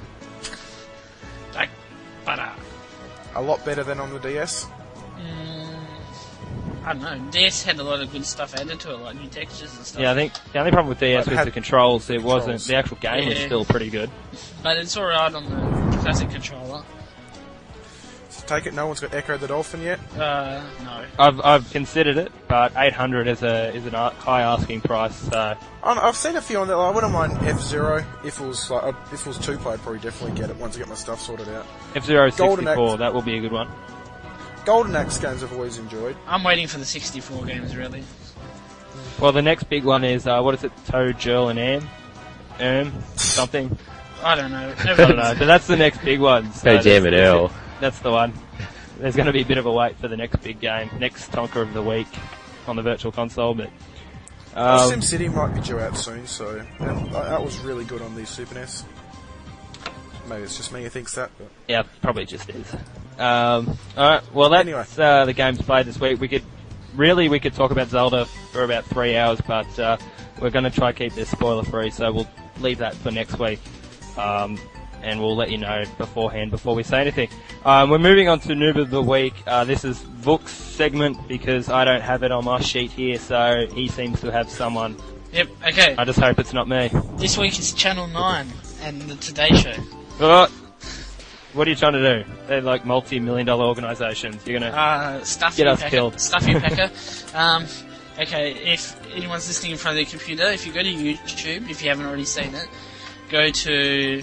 B: Like butter.
D: A lot better than on the D S.
B: Mm, I don't know. D S had a lot of good stuff added to it, like new textures and stuff.
A: Yeah, I think the only problem with D S
D: But
A: was
D: had
A: the controls. It
D: controls.
A: wasn't the actual game was
B: Yeah.
A: still pretty good.
B: But it's alright on the classic controller.
D: take it no one's got Echo the Dolphin yet?
B: Uh, no.
A: I've I've considered it, but eight hundred is a is a high asking price. So
D: I don't know, I've seen a few on there. Like, I wouldn't mind F-Zero. If it was like, uh, if it was two play, I'd probably definitely get it once I get my stuff sorted out.
A: F-Zero
D: Golden
A: sixty-four,
D: Axe.
A: that will be a good one.
D: Golden Axe games I've always enjoyed.
B: I'm waiting for the sixty-four games, really.
A: Well, the next big one is uh, what is it? Toad, Jill, and Am, Erm, something.
B: I don't know.
A: I don't know, but that's the next big one. So
C: Go Jam and
A: that's-
C: Earl.
A: That's the one. There's going to be a bit of a wait for the next big game, next Tonka of the week on the Virtual Console, but.
D: Well,
A: Um,
D: SimCity might be due out soon, so that, that was really good on the Super N E S. Maybe it's just me who thinks that, but
A: Yeah, probably just is. Um, alright, well that's
D: Anyway.
A: uh, the games played this week. We could, really we could talk about Zelda for about three hours, but uh, we're going to try to keep this spoiler free, so we'll leave that for next week. Um, and we'll let you know beforehand before we say anything. Um, we're moving on to Noob of the Week. Uh, this is Vuk's segment because I don't have it on my sheet here, so he seems to have someone.
B: Yep, okay.
A: I just hope it's not me.
B: This week is Channel nine and the Today Show.
A: What? What are you trying to do? They're like multi-million dollar organisations. You're gonna...
B: Uh, Stuffy
A: Get us
B: Pecker.
A: killed.
B: Stuffy Pecker. Um, okay, if anyone's listening in front of their computer, if you go to YouTube, if you haven't already seen it, go to...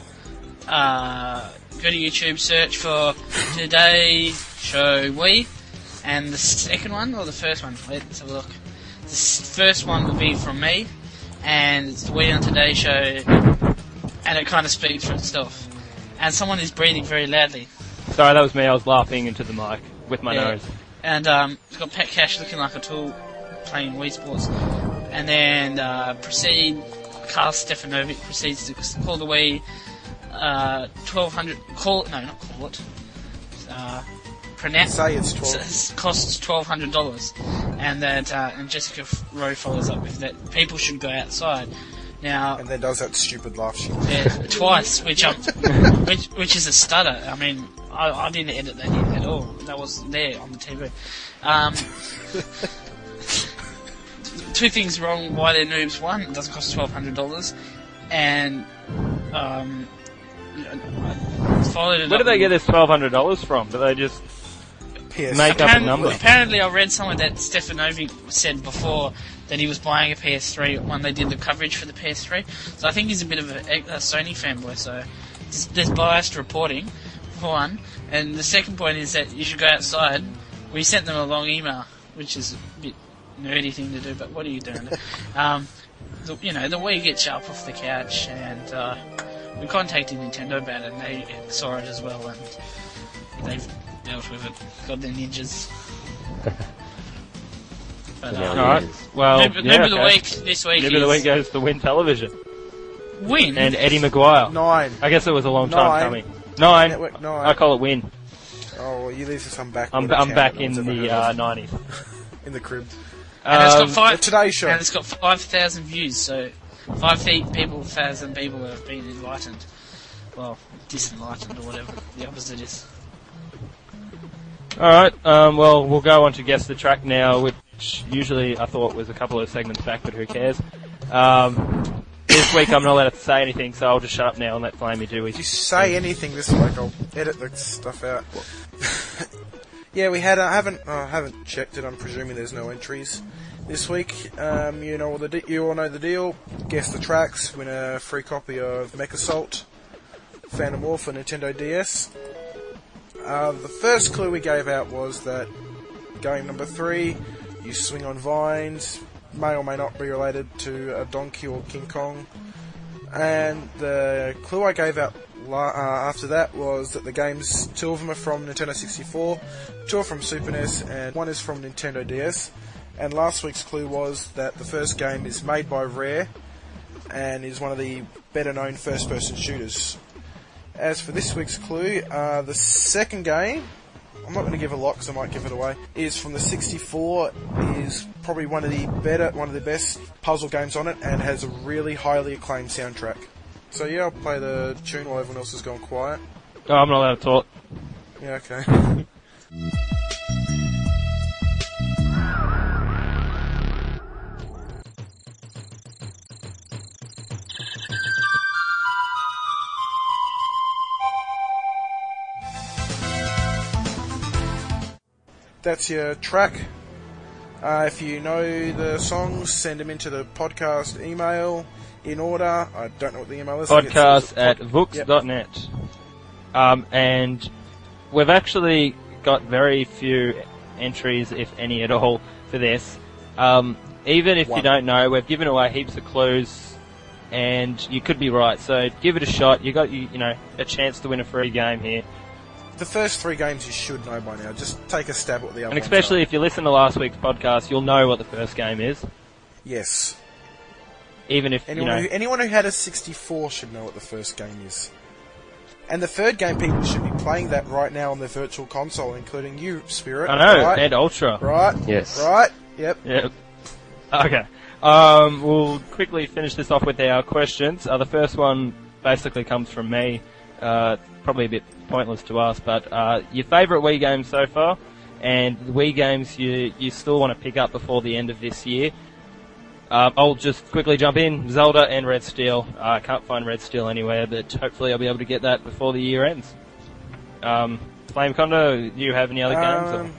B: Uh, go to YouTube, search for Today Show Wii, and the second one, or the first one, wait, let's have a look. The s- first one will be from me, and it's the Wii on Today Show, and it kind of speaks for itself. And someone is breathing very loudly.
A: Sorry, that was me. I was laughing into the mic with my
B: Yeah.
A: nose.
B: And um, it's got Pat Cash looking like a tool playing Wii Sports. And then uh, proceed, Carl Stefanovic proceeds to call the Wii uh, twelve hundred, call no, not call it, uh, pronounce,
D: say it's twelve.
B: s- costs twelve hundred dollars. And that, uh, and Jessica Rowe follows up with that people should go outside. Now,
D: And then does that stupid laugh shit.
B: yeah, twice, which um, which which is a stutter. I mean, I, I didn't edit that in at all. That was there on the T V. Um, two things wrong. Why they're noobs? One, it doesn't cost twelve hundred dollars, and um, I followed it
A: Where
B: up
A: do they get
B: with-
A: this twelve hundred dollars from? Do they just
D: P S.
A: make up a
B: Apparently,
A: number?
B: apparently, I read somewhere that Stefanovic said before that he was buying a P S three when they did the coverage for the P S three. So I think he's a bit of a, a Sony fanboy. So there's, there's biased reporting, for one. And the second point is that you should go outside. We sent them a long email, which is a bit nerdy thing to do, but what are you doing? um, the, you know, the Wii gets you up off the couch, and uh, we contacted Nintendo about it, and they saw it as well, and they've dealt with it. Got their ninjas. But,
C: Yeah.
B: uh,
A: Alright, well,
B: Noob,
A: yeah,
B: Noob of the
A: okay.
B: week this week
A: Noob
B: is
A: of the week goes to Win Television.
B: Win.
A: And Eddie Maguire.
D: Nine.
A: I guess it was a long time
D: Nine.
A: coming. Nine.
D: Network nine.
A: I call it Win.
D: Oh, well, you leave us some back.
A: I'm,
D: with a
A: I'm
D: town
A: back
D: that
A: in
D: no one's ever
A: the
D: heard
A: uh,
D: of.
A: nineties.
D: in the crib.
B: and it's got
A: Um,
D: The
B: five.
D: Today Show.
B: And it's got five thousand views. So five th- people, thousand people have been enlightened. Well, disenlightened or whatever the opposite is.
A: Alright, um, well, we'll go on to Guess the Track now, which usually I thought was a couple of segments back, but who cares. Um, this week I'm not allowed to say anything, so I'll just shut up now and let Flamey do
D: If you
A: his...
D: say anything this week, I'll edit the stuff out. Yeah, we had. I haven't. oh, I haven't checked it. I'm presuming there's no entries this week. Um, you know all the. De- you all know the deal. Guess the tracks. Win a free copy of MechAssault, Phantom War for Nintendo D S. Uh, the first clue we gave out was that game number three, you swing on vines, may or may not be related to a Donkey or King Kong. And the clue I gave out la- uh, after that was that the games, two of them are from Nintendo sixty-four, two are from Super N E S, and one is from Nintendo D S. And last week's clue was that the first game is made by Rare and is one of the better known first person shooters. As for this week's clue, uh, the second game, I'm not going to give a lot because I might give it away, is from the sixty-four, is probably one of the better, one of the best puzzle games on it, and has a really highly acclaimed soundtrack. So yeah, I'll play the tune while everyone else has gone quiet.
A: Oh, I'm not allowed to talk.
D: Yeah, okay. that's your track. Uh, if you know the songs, send them into the podcast email in order. I don't know what the email is.
A: Podcast at
D: pod-
A: vooks dot net. Yep. Um, and we've actually got very few entries, if any at all, for this. Um, even if
D: One.
A: you don't know, we've given away heaps of clues, and you could be right. So give it a shot. You got you, you know a chance to win a free game here.
D: The first three games you should know by now. Just take a stab at the other
A: And especially
D: ones
A: if you listen to last week's podcast, you'll know what the first game is.
D: Yes.
A: Even if
D: Anyone,
A: you know
D: who, anyone who had a sixty-four should know what the first game is. And the third game, people should be playing that right now on their virtual console, including you, Spirit.
A: I know,
D: right?
A: and Ultra.
D: Right?
C: Yes.
D: Right? Yep.
A: Yep. Okay. Um, we'll quickly finish this off with our questions. Uh, the first one basically comes from me. Uh, probably a bit pointless to ask, but uh, your favourite Wii games so far, and the Wii games you you still want to pick up before the end of this year. Uh, I'll just quickly jump in. Zelda and Red Steel. Uh, I can't find Red Steel anywhere, but hopefully I'll be able to get that before the year ends. Um, Flame Condo, do you have any other games?
D: Um,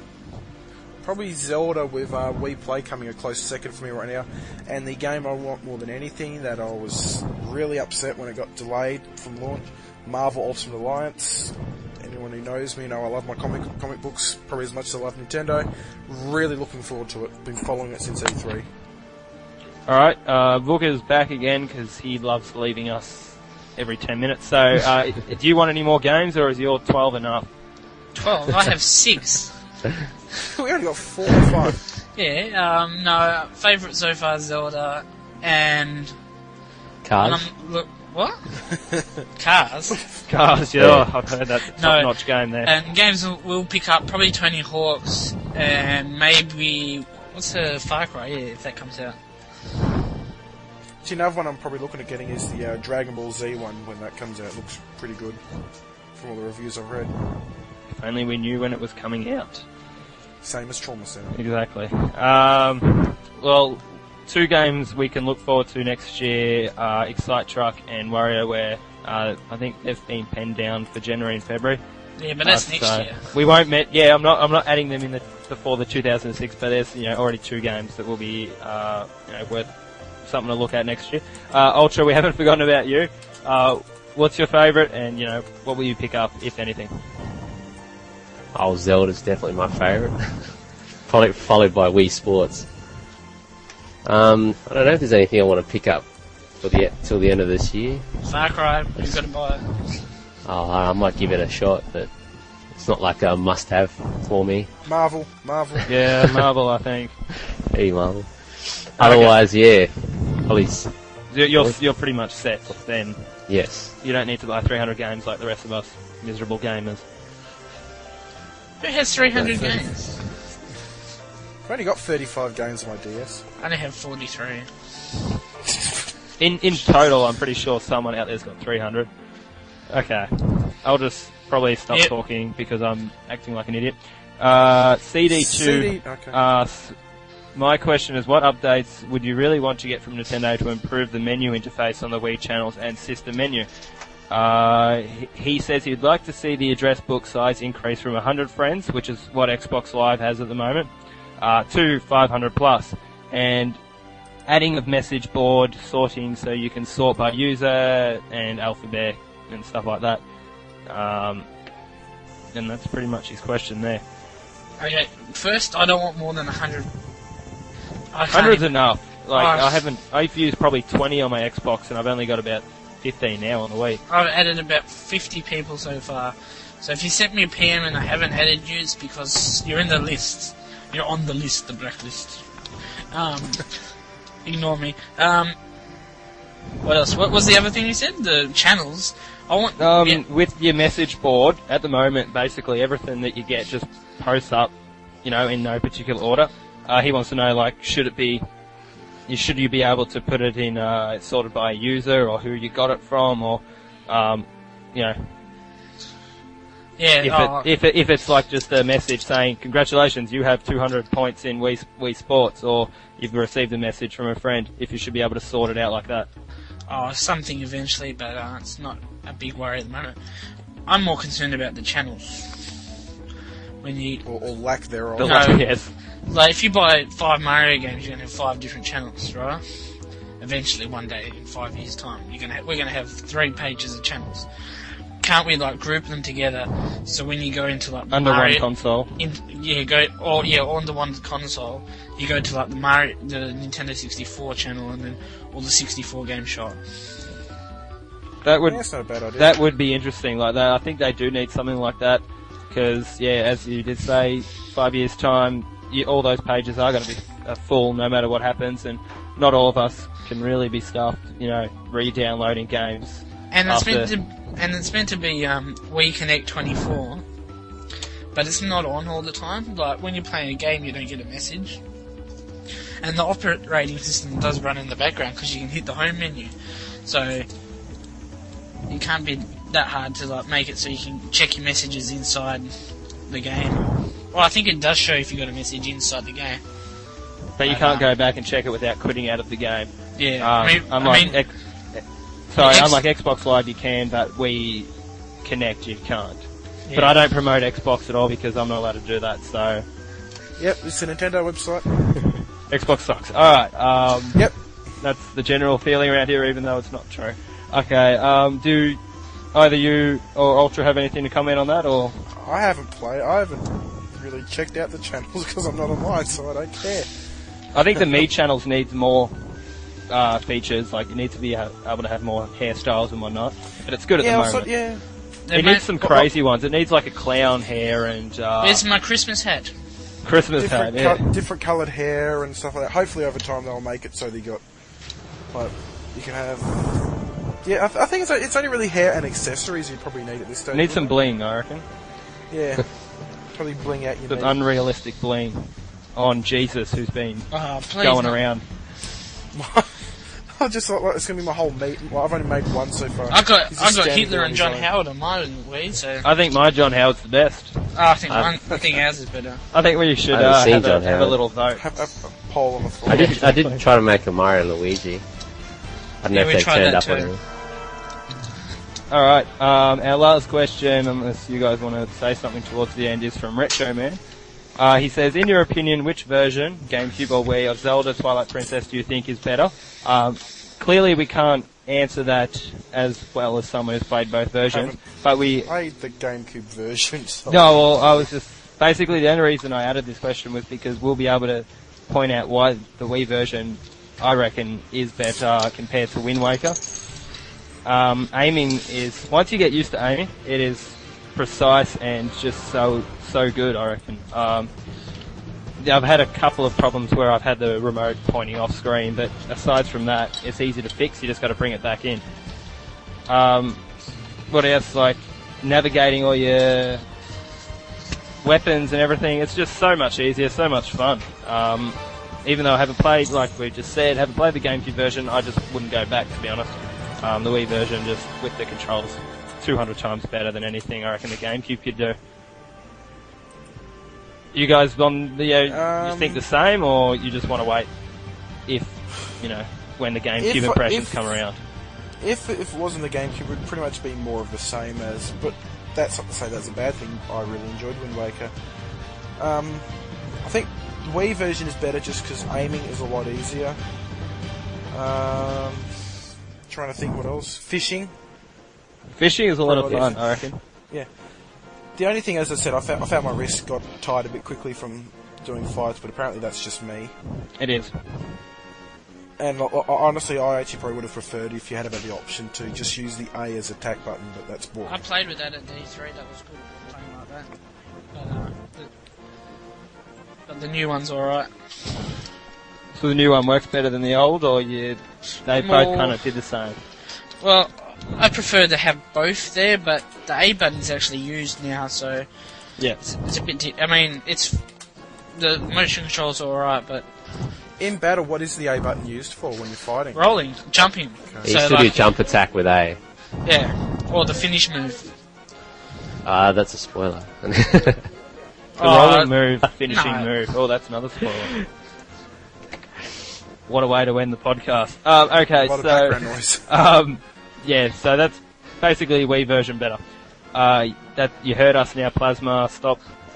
D: probably Zelda with uh, Wii Play coming a close second for me right now. And the game I want more than anything that I was really upset when it got delayed from launch, Marvel Ultimate Alliance. Anyone who knows me know I love my comic comic books probably as much as I love Nintendo. Really looking forward to it. Been following it since E three.
A: Alright, uh, Booker's back again because he loves leaving us every ten minutes. So, uh, do you want any more games, or is your twelve enough?
B: twelve? I have six.
D: We only got four or five.
B: Yeah, um, no, favourite so far Zelda, and...
C: Cars.
B: and I'm- look, what? Cars?
A: Cars, yeah,
C: Yeah.
A: I've heard that's a
B: No,
A: top-notch game there.
B: And games we'll, we'll pick up, probably Tony Hawk's, and maybe... What's the Far Cry? Yeah, if that comes out.
D: See, another one I'm probably looking at getting is the uh, Dragon Ball Z one when that comes out. It looks pretty good from all the reviews I've read.
A: If only we knew when it was coming out.
D: Same as Trauma Center.
A: Exactly. Um, well, two games we can look forward to next year are Excite Truck and WarioWare. Uh, I think they've been penned down for January and February.
B: Yeah, but that's
A: Uh,
B: next
A: so
B: year.
A: We won't met. Yeah, I'm not. I'm not adding them in the before the two thousand six. But there's you know already two games that will be uh, you know worth something to look at next year. Uh, Ultra, we haven't forgotten about you. Uh, what's your favourite, and you know what will you pick up if anything?
C: Oh, Zelda's definitely my favourite. Probably followed by Wii Sports. Um, I don't know if there's anything I want to pick up for the till the end of this year.
B: Far Cry, you've got to buy it.
C: Oh, I might give it a shot, but it's not like a must-have for me.
D: Marvel, Marvel.
A: Yeah, Marvel, I think.
C: Hey, Marvel. Otherwise, yeah, probably s-
A: You're you're, you're pretty much set. Then
C: yes.
A: you don't need to buy three hundred games like the rest of us miserable gamers.
B: Who has three hundred
D: Yeah,
B: games?
D: I've only got thirty-five games on my D S.
B: I only have forty-three.
A: In in total, I'm pretty sure someone out there's got three hundred. Okay, I'll just probably stop
B: Yep.
A: talking because I'm acting like an idiot. Uh, C D two.
D: C D okay.
A: asks, my question is, what updates would you really want to get from Nintendo to improve the menu interface on the Wii channels and system menu? Uh, he, he says he'd like to see the address book size increase from one hundred friends, which is what Xbox Live has at the moment, uh, to five hundred plus, and adding of message board sorting so you can sort by user and alphabet and stuff like that. Um, and that's pretty much his question there.
B: Okay, first, I don't want more than one hundred. I can't
A: Hundred's
B: even-
A: enough. Like
B: Oh,
A: I haven't. I've used probably twenty on my Xbox, and I've only got about fifteen now on the Wii.
B: I've added about fifty people so far. So if you sent me a P M and I haven't added you, it's because you're in the list. You're on the list, the blacklist. Um, ignore me. Um, what else? What was the other thing you said? The channels. I want.
A: Um,
B: yeah,
A: with your message board at the moment, basically everything that you get just posts up, you know, in no particular order. Uh, he wants to know, like, should it be, you should you be able to put it in uh, sorted by user or who you got it from, or, um, you know,
B: yeah.
A: if
B: oh,
A: it if it, if it's like just a message saying congratulations, you have two hundred points in Wii Wii Sports, or you've received a message from a friend, if you should be able to sort it out like that.
B: oh, something eventually, but uh, it's not a big worry at the moment. I'm more concerned about the channels. when you
D: or, or lack thereof.
A: The
B: No.
A: lack- yes.
B: like if you buy five Mario games, you're gonna have five different channels, right? Eventually, one day in five years' time, you're gonna ha- we're gonna have three pages of channels. Can't we like group them together so when you go into like
A: Under
B: Mario,
A: one console.
B: in, yeah, go or yeah, onto one console, you go to like the Mario, the Nintendo sixty-four channel, and then all the sixty-four game shot.
A: That would
D: Yeah, that's not a bad idea.
A: that would be interesting. Like that, I think they do need something like that because yeah, as you did say, five years time, you, all those pages are going to be uh, full no matter what happens, and not all of us can really be stuffed, you know, re-downloading games.
B: And it's
A: After-
B: meant to, and it's meant to be um, Wii Connect twenty-four, but it's not on all the time. Like when you're playing a game, you don't get a message, and the operating system does run in the background because you can hit the home menu, so it can't be that hard to like make it so you can check your messages inside the game. Well, I think it does show if you got a message inside the game.
A: But you
B: I
A: can't
B: know.
A: go back and check it without quitting out of the game.
B: Yeah,
A: Um,
B: I mean,
A: unlike
B: I mean,
A: X- sorry,
B: X-
A: unlike Xbox Live, you can, but we Connect you can't.
B: yeah.
A: But I don't promote Xbox at all because I'm not allowed to do that. So
D: Yep, it's a Nintendo website.
A: Xbox sucks. All right. Um,
D: Yep.
A: That's the general feeling around here, even though it's not true. Okay. Um, do either you or Ultra have anything to comment on that, or
D: I haven't played. I haven't really checked out the channels because I'm not online, so I don't care.
A: I think the Me channels needs more uh, features. Like it needs to be ha- able to have more hairstyles and whatnot. But it's good at
D: Yeah,
A: the
D: also,
A: moment.
D: yeah.
B: They
A: It
B: ma-
A: needs some crazy ones. It needs like a clown hair and uh,
B: Where's my Christmas hat?
A: Christmas hat.
D: Different,
A: Yeah.
D: co- different coloured hair and stuff like that. Hopefully, over time they'll make it so they got like you can have. Yeah, I, th- I think it's, it's only really hair and accessories you probably need at this stage.
A: Need some
D: wouldn't
A: bling, I reckon.
D: it? Yeah, probably bling out your
A: Some
D: meat.
A: unrealistic bling on Jesus, who's been
B: Oh, please
A: going
B: not.
A: around.
D: I just thought like, it's gonna be my whole meat. Well, I've only made one so far.
B: I got
D: He's
B: I
D: just
B: got
D: standing
B: Hitler
D: there on
B: and
D: his
B: John
D: own.
B: Howard on my Wii, so
A: I think my John Howard's the best.
B: oh, I think
C: I-
B: one, I think ours is better.
A: I think we should
C: I haven't
A: uh,
C: seen
A: have,
C: John
A: a, have a
C: Howard.
A: little vote.
D: Have a, a poll on the floor.
C: I did. I did try to make a Mario Luigi. I don't know
B: Yeah, we
C: if they
B: tried
C: turned
B: that
C: up on
B: too.
C: it.
A: All right. Um, our last question, unless you guys want to say something towards the end, is from Retro Man. Uh, he says, in your opinion, which version, GameCube or Wii, of Zelda Twilight Princess do you think is better? Um, clearly, we can't answer that as well as someone who's played both versions,
D: Haven't.
A: but we.
D: played the GameCube version. So
A: No, well, I was just basically the only reason I added this question was because we'll be able to point out why the Wii version, I reckon, is better compared to Wind Waker. Um, aiming is once you get used to aiming, it is precise and just so so good. I reckon. Um, yeah, I've had a couple of problems where I've had the remote pointing off screen, but aside from that, it's easy to fix. You just got to bring it back in. Um, what else? Like navigating all your weapons and everything. It's just so much easier, so much fun. Um, even though I haven't played, like we just said, haven't played the GameCube version, I just wouldn't go back, to be honest. Um, the Wii version, just with the controls, two hundred times better than anything I reckon the GameCube could do. You guys on the, uh, you
D: Um,
A: think the same, or you just want to wait if, you know, when the GameCube
D: If-
A: impressions
D: if-
A: come around?
D: If if it wasn't the GameCube, it would pretty much be more of the same as. But that's not to say that's a bad thing. I really enjoyed Wind Waker. Um, I think the Wii version is better just because aiming is a lot easier. Um, trying to think what else. Fishing.
A: Fishing is a lot of
D: Probably
A: fun,
D: is.
A: I reckon.
D: The only thing, as I said, I found, I found my wrist got tired a bit quickly from doing fights, but apparently that's just me.
A: It is.
D: And I, I, honestly, I actually probably would have preferred if you had about the option to just use the A as attack button, but that's
B: I
D: boring.
B: played with that at D three. That was good. Playing like that. But, uh, the, but the new one's alright.
A: So the new one works better than the old, or you, they
B: More-
A: both kind of did the same?
B: Well, I prefer to have both there, but the A button's actually used now, so
A: Yeah.
B: it's, it's a bit. Di- I mean, it's the motion controls are alright, but
D: In battle, what is the A button used for when you're fighting?
B: rolling, jumping.
C: He
B: So
C: used to
B: like,
C: do jump attack with A.
B: yeah, or the finish move.
C: Ah, that's a spoiler.
A: The
B: Oh,
A: rolling move, finishing
B: no.
A: move. Oh, that's another spoiler. What a way to end the podcast. Um, okay,
D: A lot of
A: so
D: background noise.
A: um, yeah, so that's basically Wii version better. Uh, that you heard us now, Plasma. Stop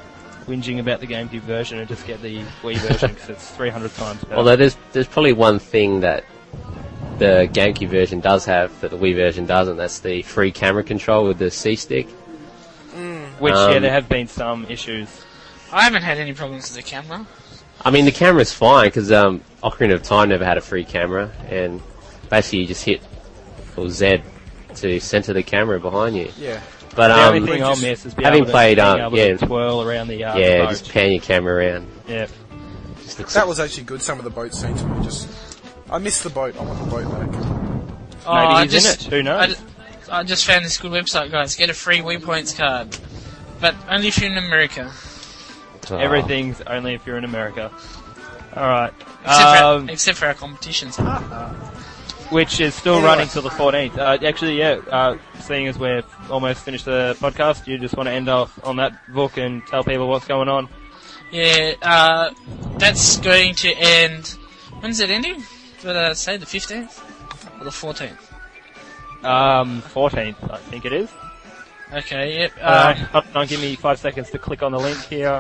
A: whinging about the GameCube version and just get the Wii version because it's three hundred times better.
C: Although there's there's probably one thing that the GameCube version does have that the Wii version doesn't. That's the free camera control with the C stick.
A: Which,
C: Um,
A: yeah, there have been some issues.
B: I haven't had any problems with the camera.
C: I mean, the camera's fine because um, Ocarina of Time never had a free camera, and basically you just hit or Z to center the camera behind you.
D: Yeah.
C: But
A: The
C: um,
A: only thing I'll
D: just-
A: miss is be
C: having
A: able to,
C: played,
A: being
C: um,
A: able
C: yeah.
A: to twirl around the, uh,
C: yeah,
A: the boat.
C: just pan your camera around.
A: Yeah.
C: Just looks
D: That was actually good. Some of the boat scenes were just. I missed the boat. I want the boat back.
B: Oh,
A: Maybe
B: I
A: he's
B: just,
A: in it. Who knows?
B: I, ju- I just found this good website, guys. Get a free Wii Points card. But only if you're in America.
C: oh.
A: Everything's only if you're in America. Alright.
B: Except,
A: Um,
B: for, except for our competitions.
A: which is still
D: Anyway.
A: running till the fourteenth. Uh, actually, yeah, uh, seeing as we've almost finished the podcast, you just want to end off on that book and tell people what's going on?
B: Yeah, uh, that's going to end... When's it ending? Did I say the fifteenth? Or the fourteenth?
A: Um, fourteenth, I think it is.
B: Okay, yep.
A: Uh,
B: Uh,
A: hold on, give me five seconds to click on the link here.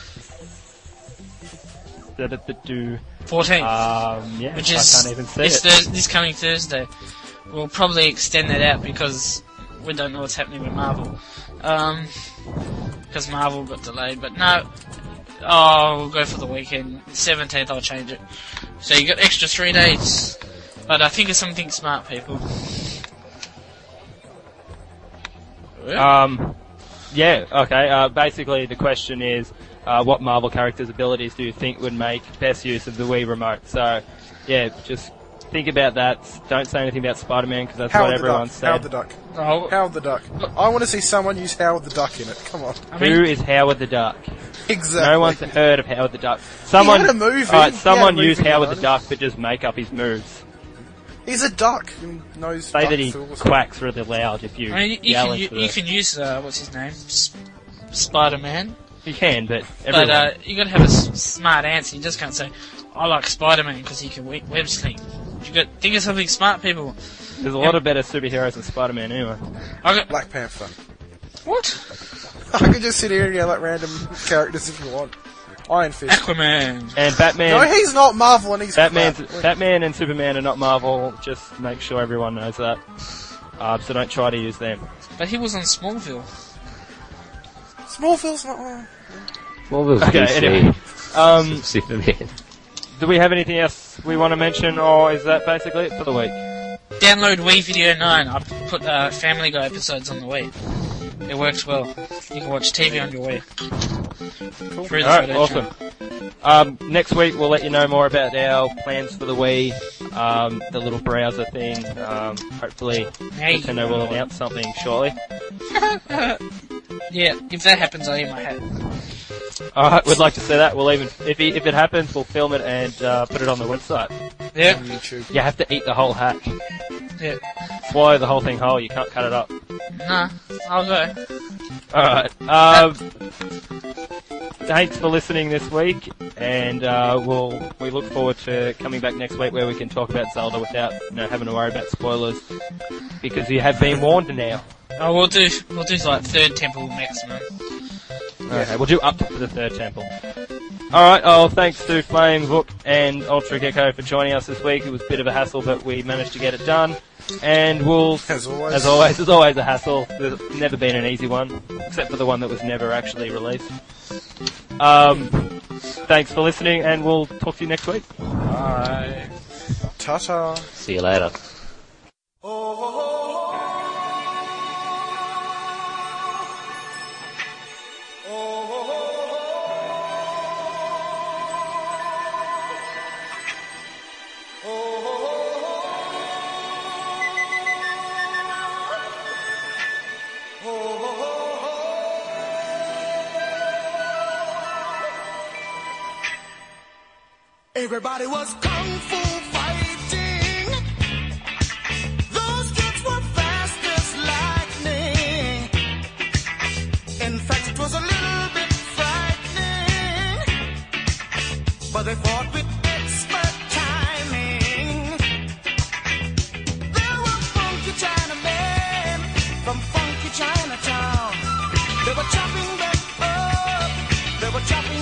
A: Da-da-da-do.
B: fourteenth.
A: Um, yeah,
B: which
A: I
B: is
A: can't even see
B: it's
A: it.
B: Thurs- this coming Thursday. We'll probably extend that out because we don't know what's happening with Marvel. Um, because Marvel got delayed, but no. Oh, we'll go for the weekend. seventeenth, I'll change it. So you got extra three days. But I think it's something smart, people.
A: Um, yeah, okay. Uh, basically, the question is, uh, what Marvel characters' abilities do you think would make best use of the Wii remote? So, yeah, just think about that. Don't say anything about Spider-Man because that's what
D: Howard the
A: everyone
D: Duck.
A: said.
D: Howard the Duck.
B: Oh,
D: Howard the Duck. I want to see someone use Howard the Duck in it. Come on.
B: I
A: Who
B: mean,
A: is Howard the Duck?
D: Exactly.
A: No one's heard of Howard the Duck. Someone,
D: had a movie. He
A: Alright,
D: had a
A: someone
D: movie
A: use
D: in the
A: Howard the
D: nineties.
A: Duck, but just make up his moves.
D: He's a duck. He knows
A: Say
D: duck
A: that he
D: fools.
A: quacks really loud if you,
B: I mean, you,
A: yell
B: can, you,
A: into
B: you
A: the-
B: can use, uh, what's his name? S- Spider-Man.
A: You can, but everyone.
B: But uh, you got to have a s- smart answer. You just can't say, "I like Spider-Man because he can we- web sling." You got think of something smart, people.
A: There's a lot of better superheroes than Spider-Man anyway.
B: I got
D: Black Panther.
B: what?
D: I could just sit here and yell at random characters if you want. Iron Fist.
B: Aquaman.
A: And Batman.
D: No, he's not Marvel and he's
A: Batman's,
D: crap.
A: Batman and Superman are not Marvel. Just make sure everyone knows that. Uh, so don't try to use them.
B: But he was on Smallville.
D: Smallville's not. Uh,
C: What was
A: Okay,
C: D C?
A: anyway. Um,
C: Superman.
A: do we have anything else we want to mention, or is that basically it for the week?
B: Download Wii Video nine. I put uh, Family Guy episodes on the Wii. It works well. You can watch T V on your Wii. Through the
A: Alright,
B: photo
A: awesome.
B: channel.
A: Um, next week we'll let you know more about our plans for the Wii, um, the little browser thing. Um, hopefully
B: Hey.
A: Nintendo will announce something shortly.
B: Yeah, if that happens, I'll eat my hat.
A: Alright, we'd like to see that. We'll even, if, it- if it happens, we'll film it and uh, put it on the website.
B: Yeah,
D: on YouTube.
A: You have to eat the whole hat.
B: yeah.
A: Swallow the whole thing whole, you can't cut it up.
B: Nah, I'll go.
A: Alright, um, thanks for listening this week, and uh, we'll, we look forward to coming back next week where we can talk about Zelda without you know, having to worry about spoilers, because you have been warned now.
B: Oh, we'll do we'll do like third temple maximum.
A: Okay, we'll do up to the third temple. Alright, oh, thanks to Flame, Hook, and Ultra Gecko for joining us this week. It was a bit of a hassle, but we managed to get it done. And we'll,
D: As always.
A: as always, there's always a hassle. There's never been an easy one, except for the one that was never actually released. Um, thanks for listening, and we'll talk to you next week.
B: Bye.
D: Ta-ta.
C: See you later.
E: Everybody was kung fu fighting. Those kids were fast as lightning. In fact, it was a little bit frightening. But they fought with expert timing. There were funky Chinamen from funky Chinatown. They were chopping them up. They were chopping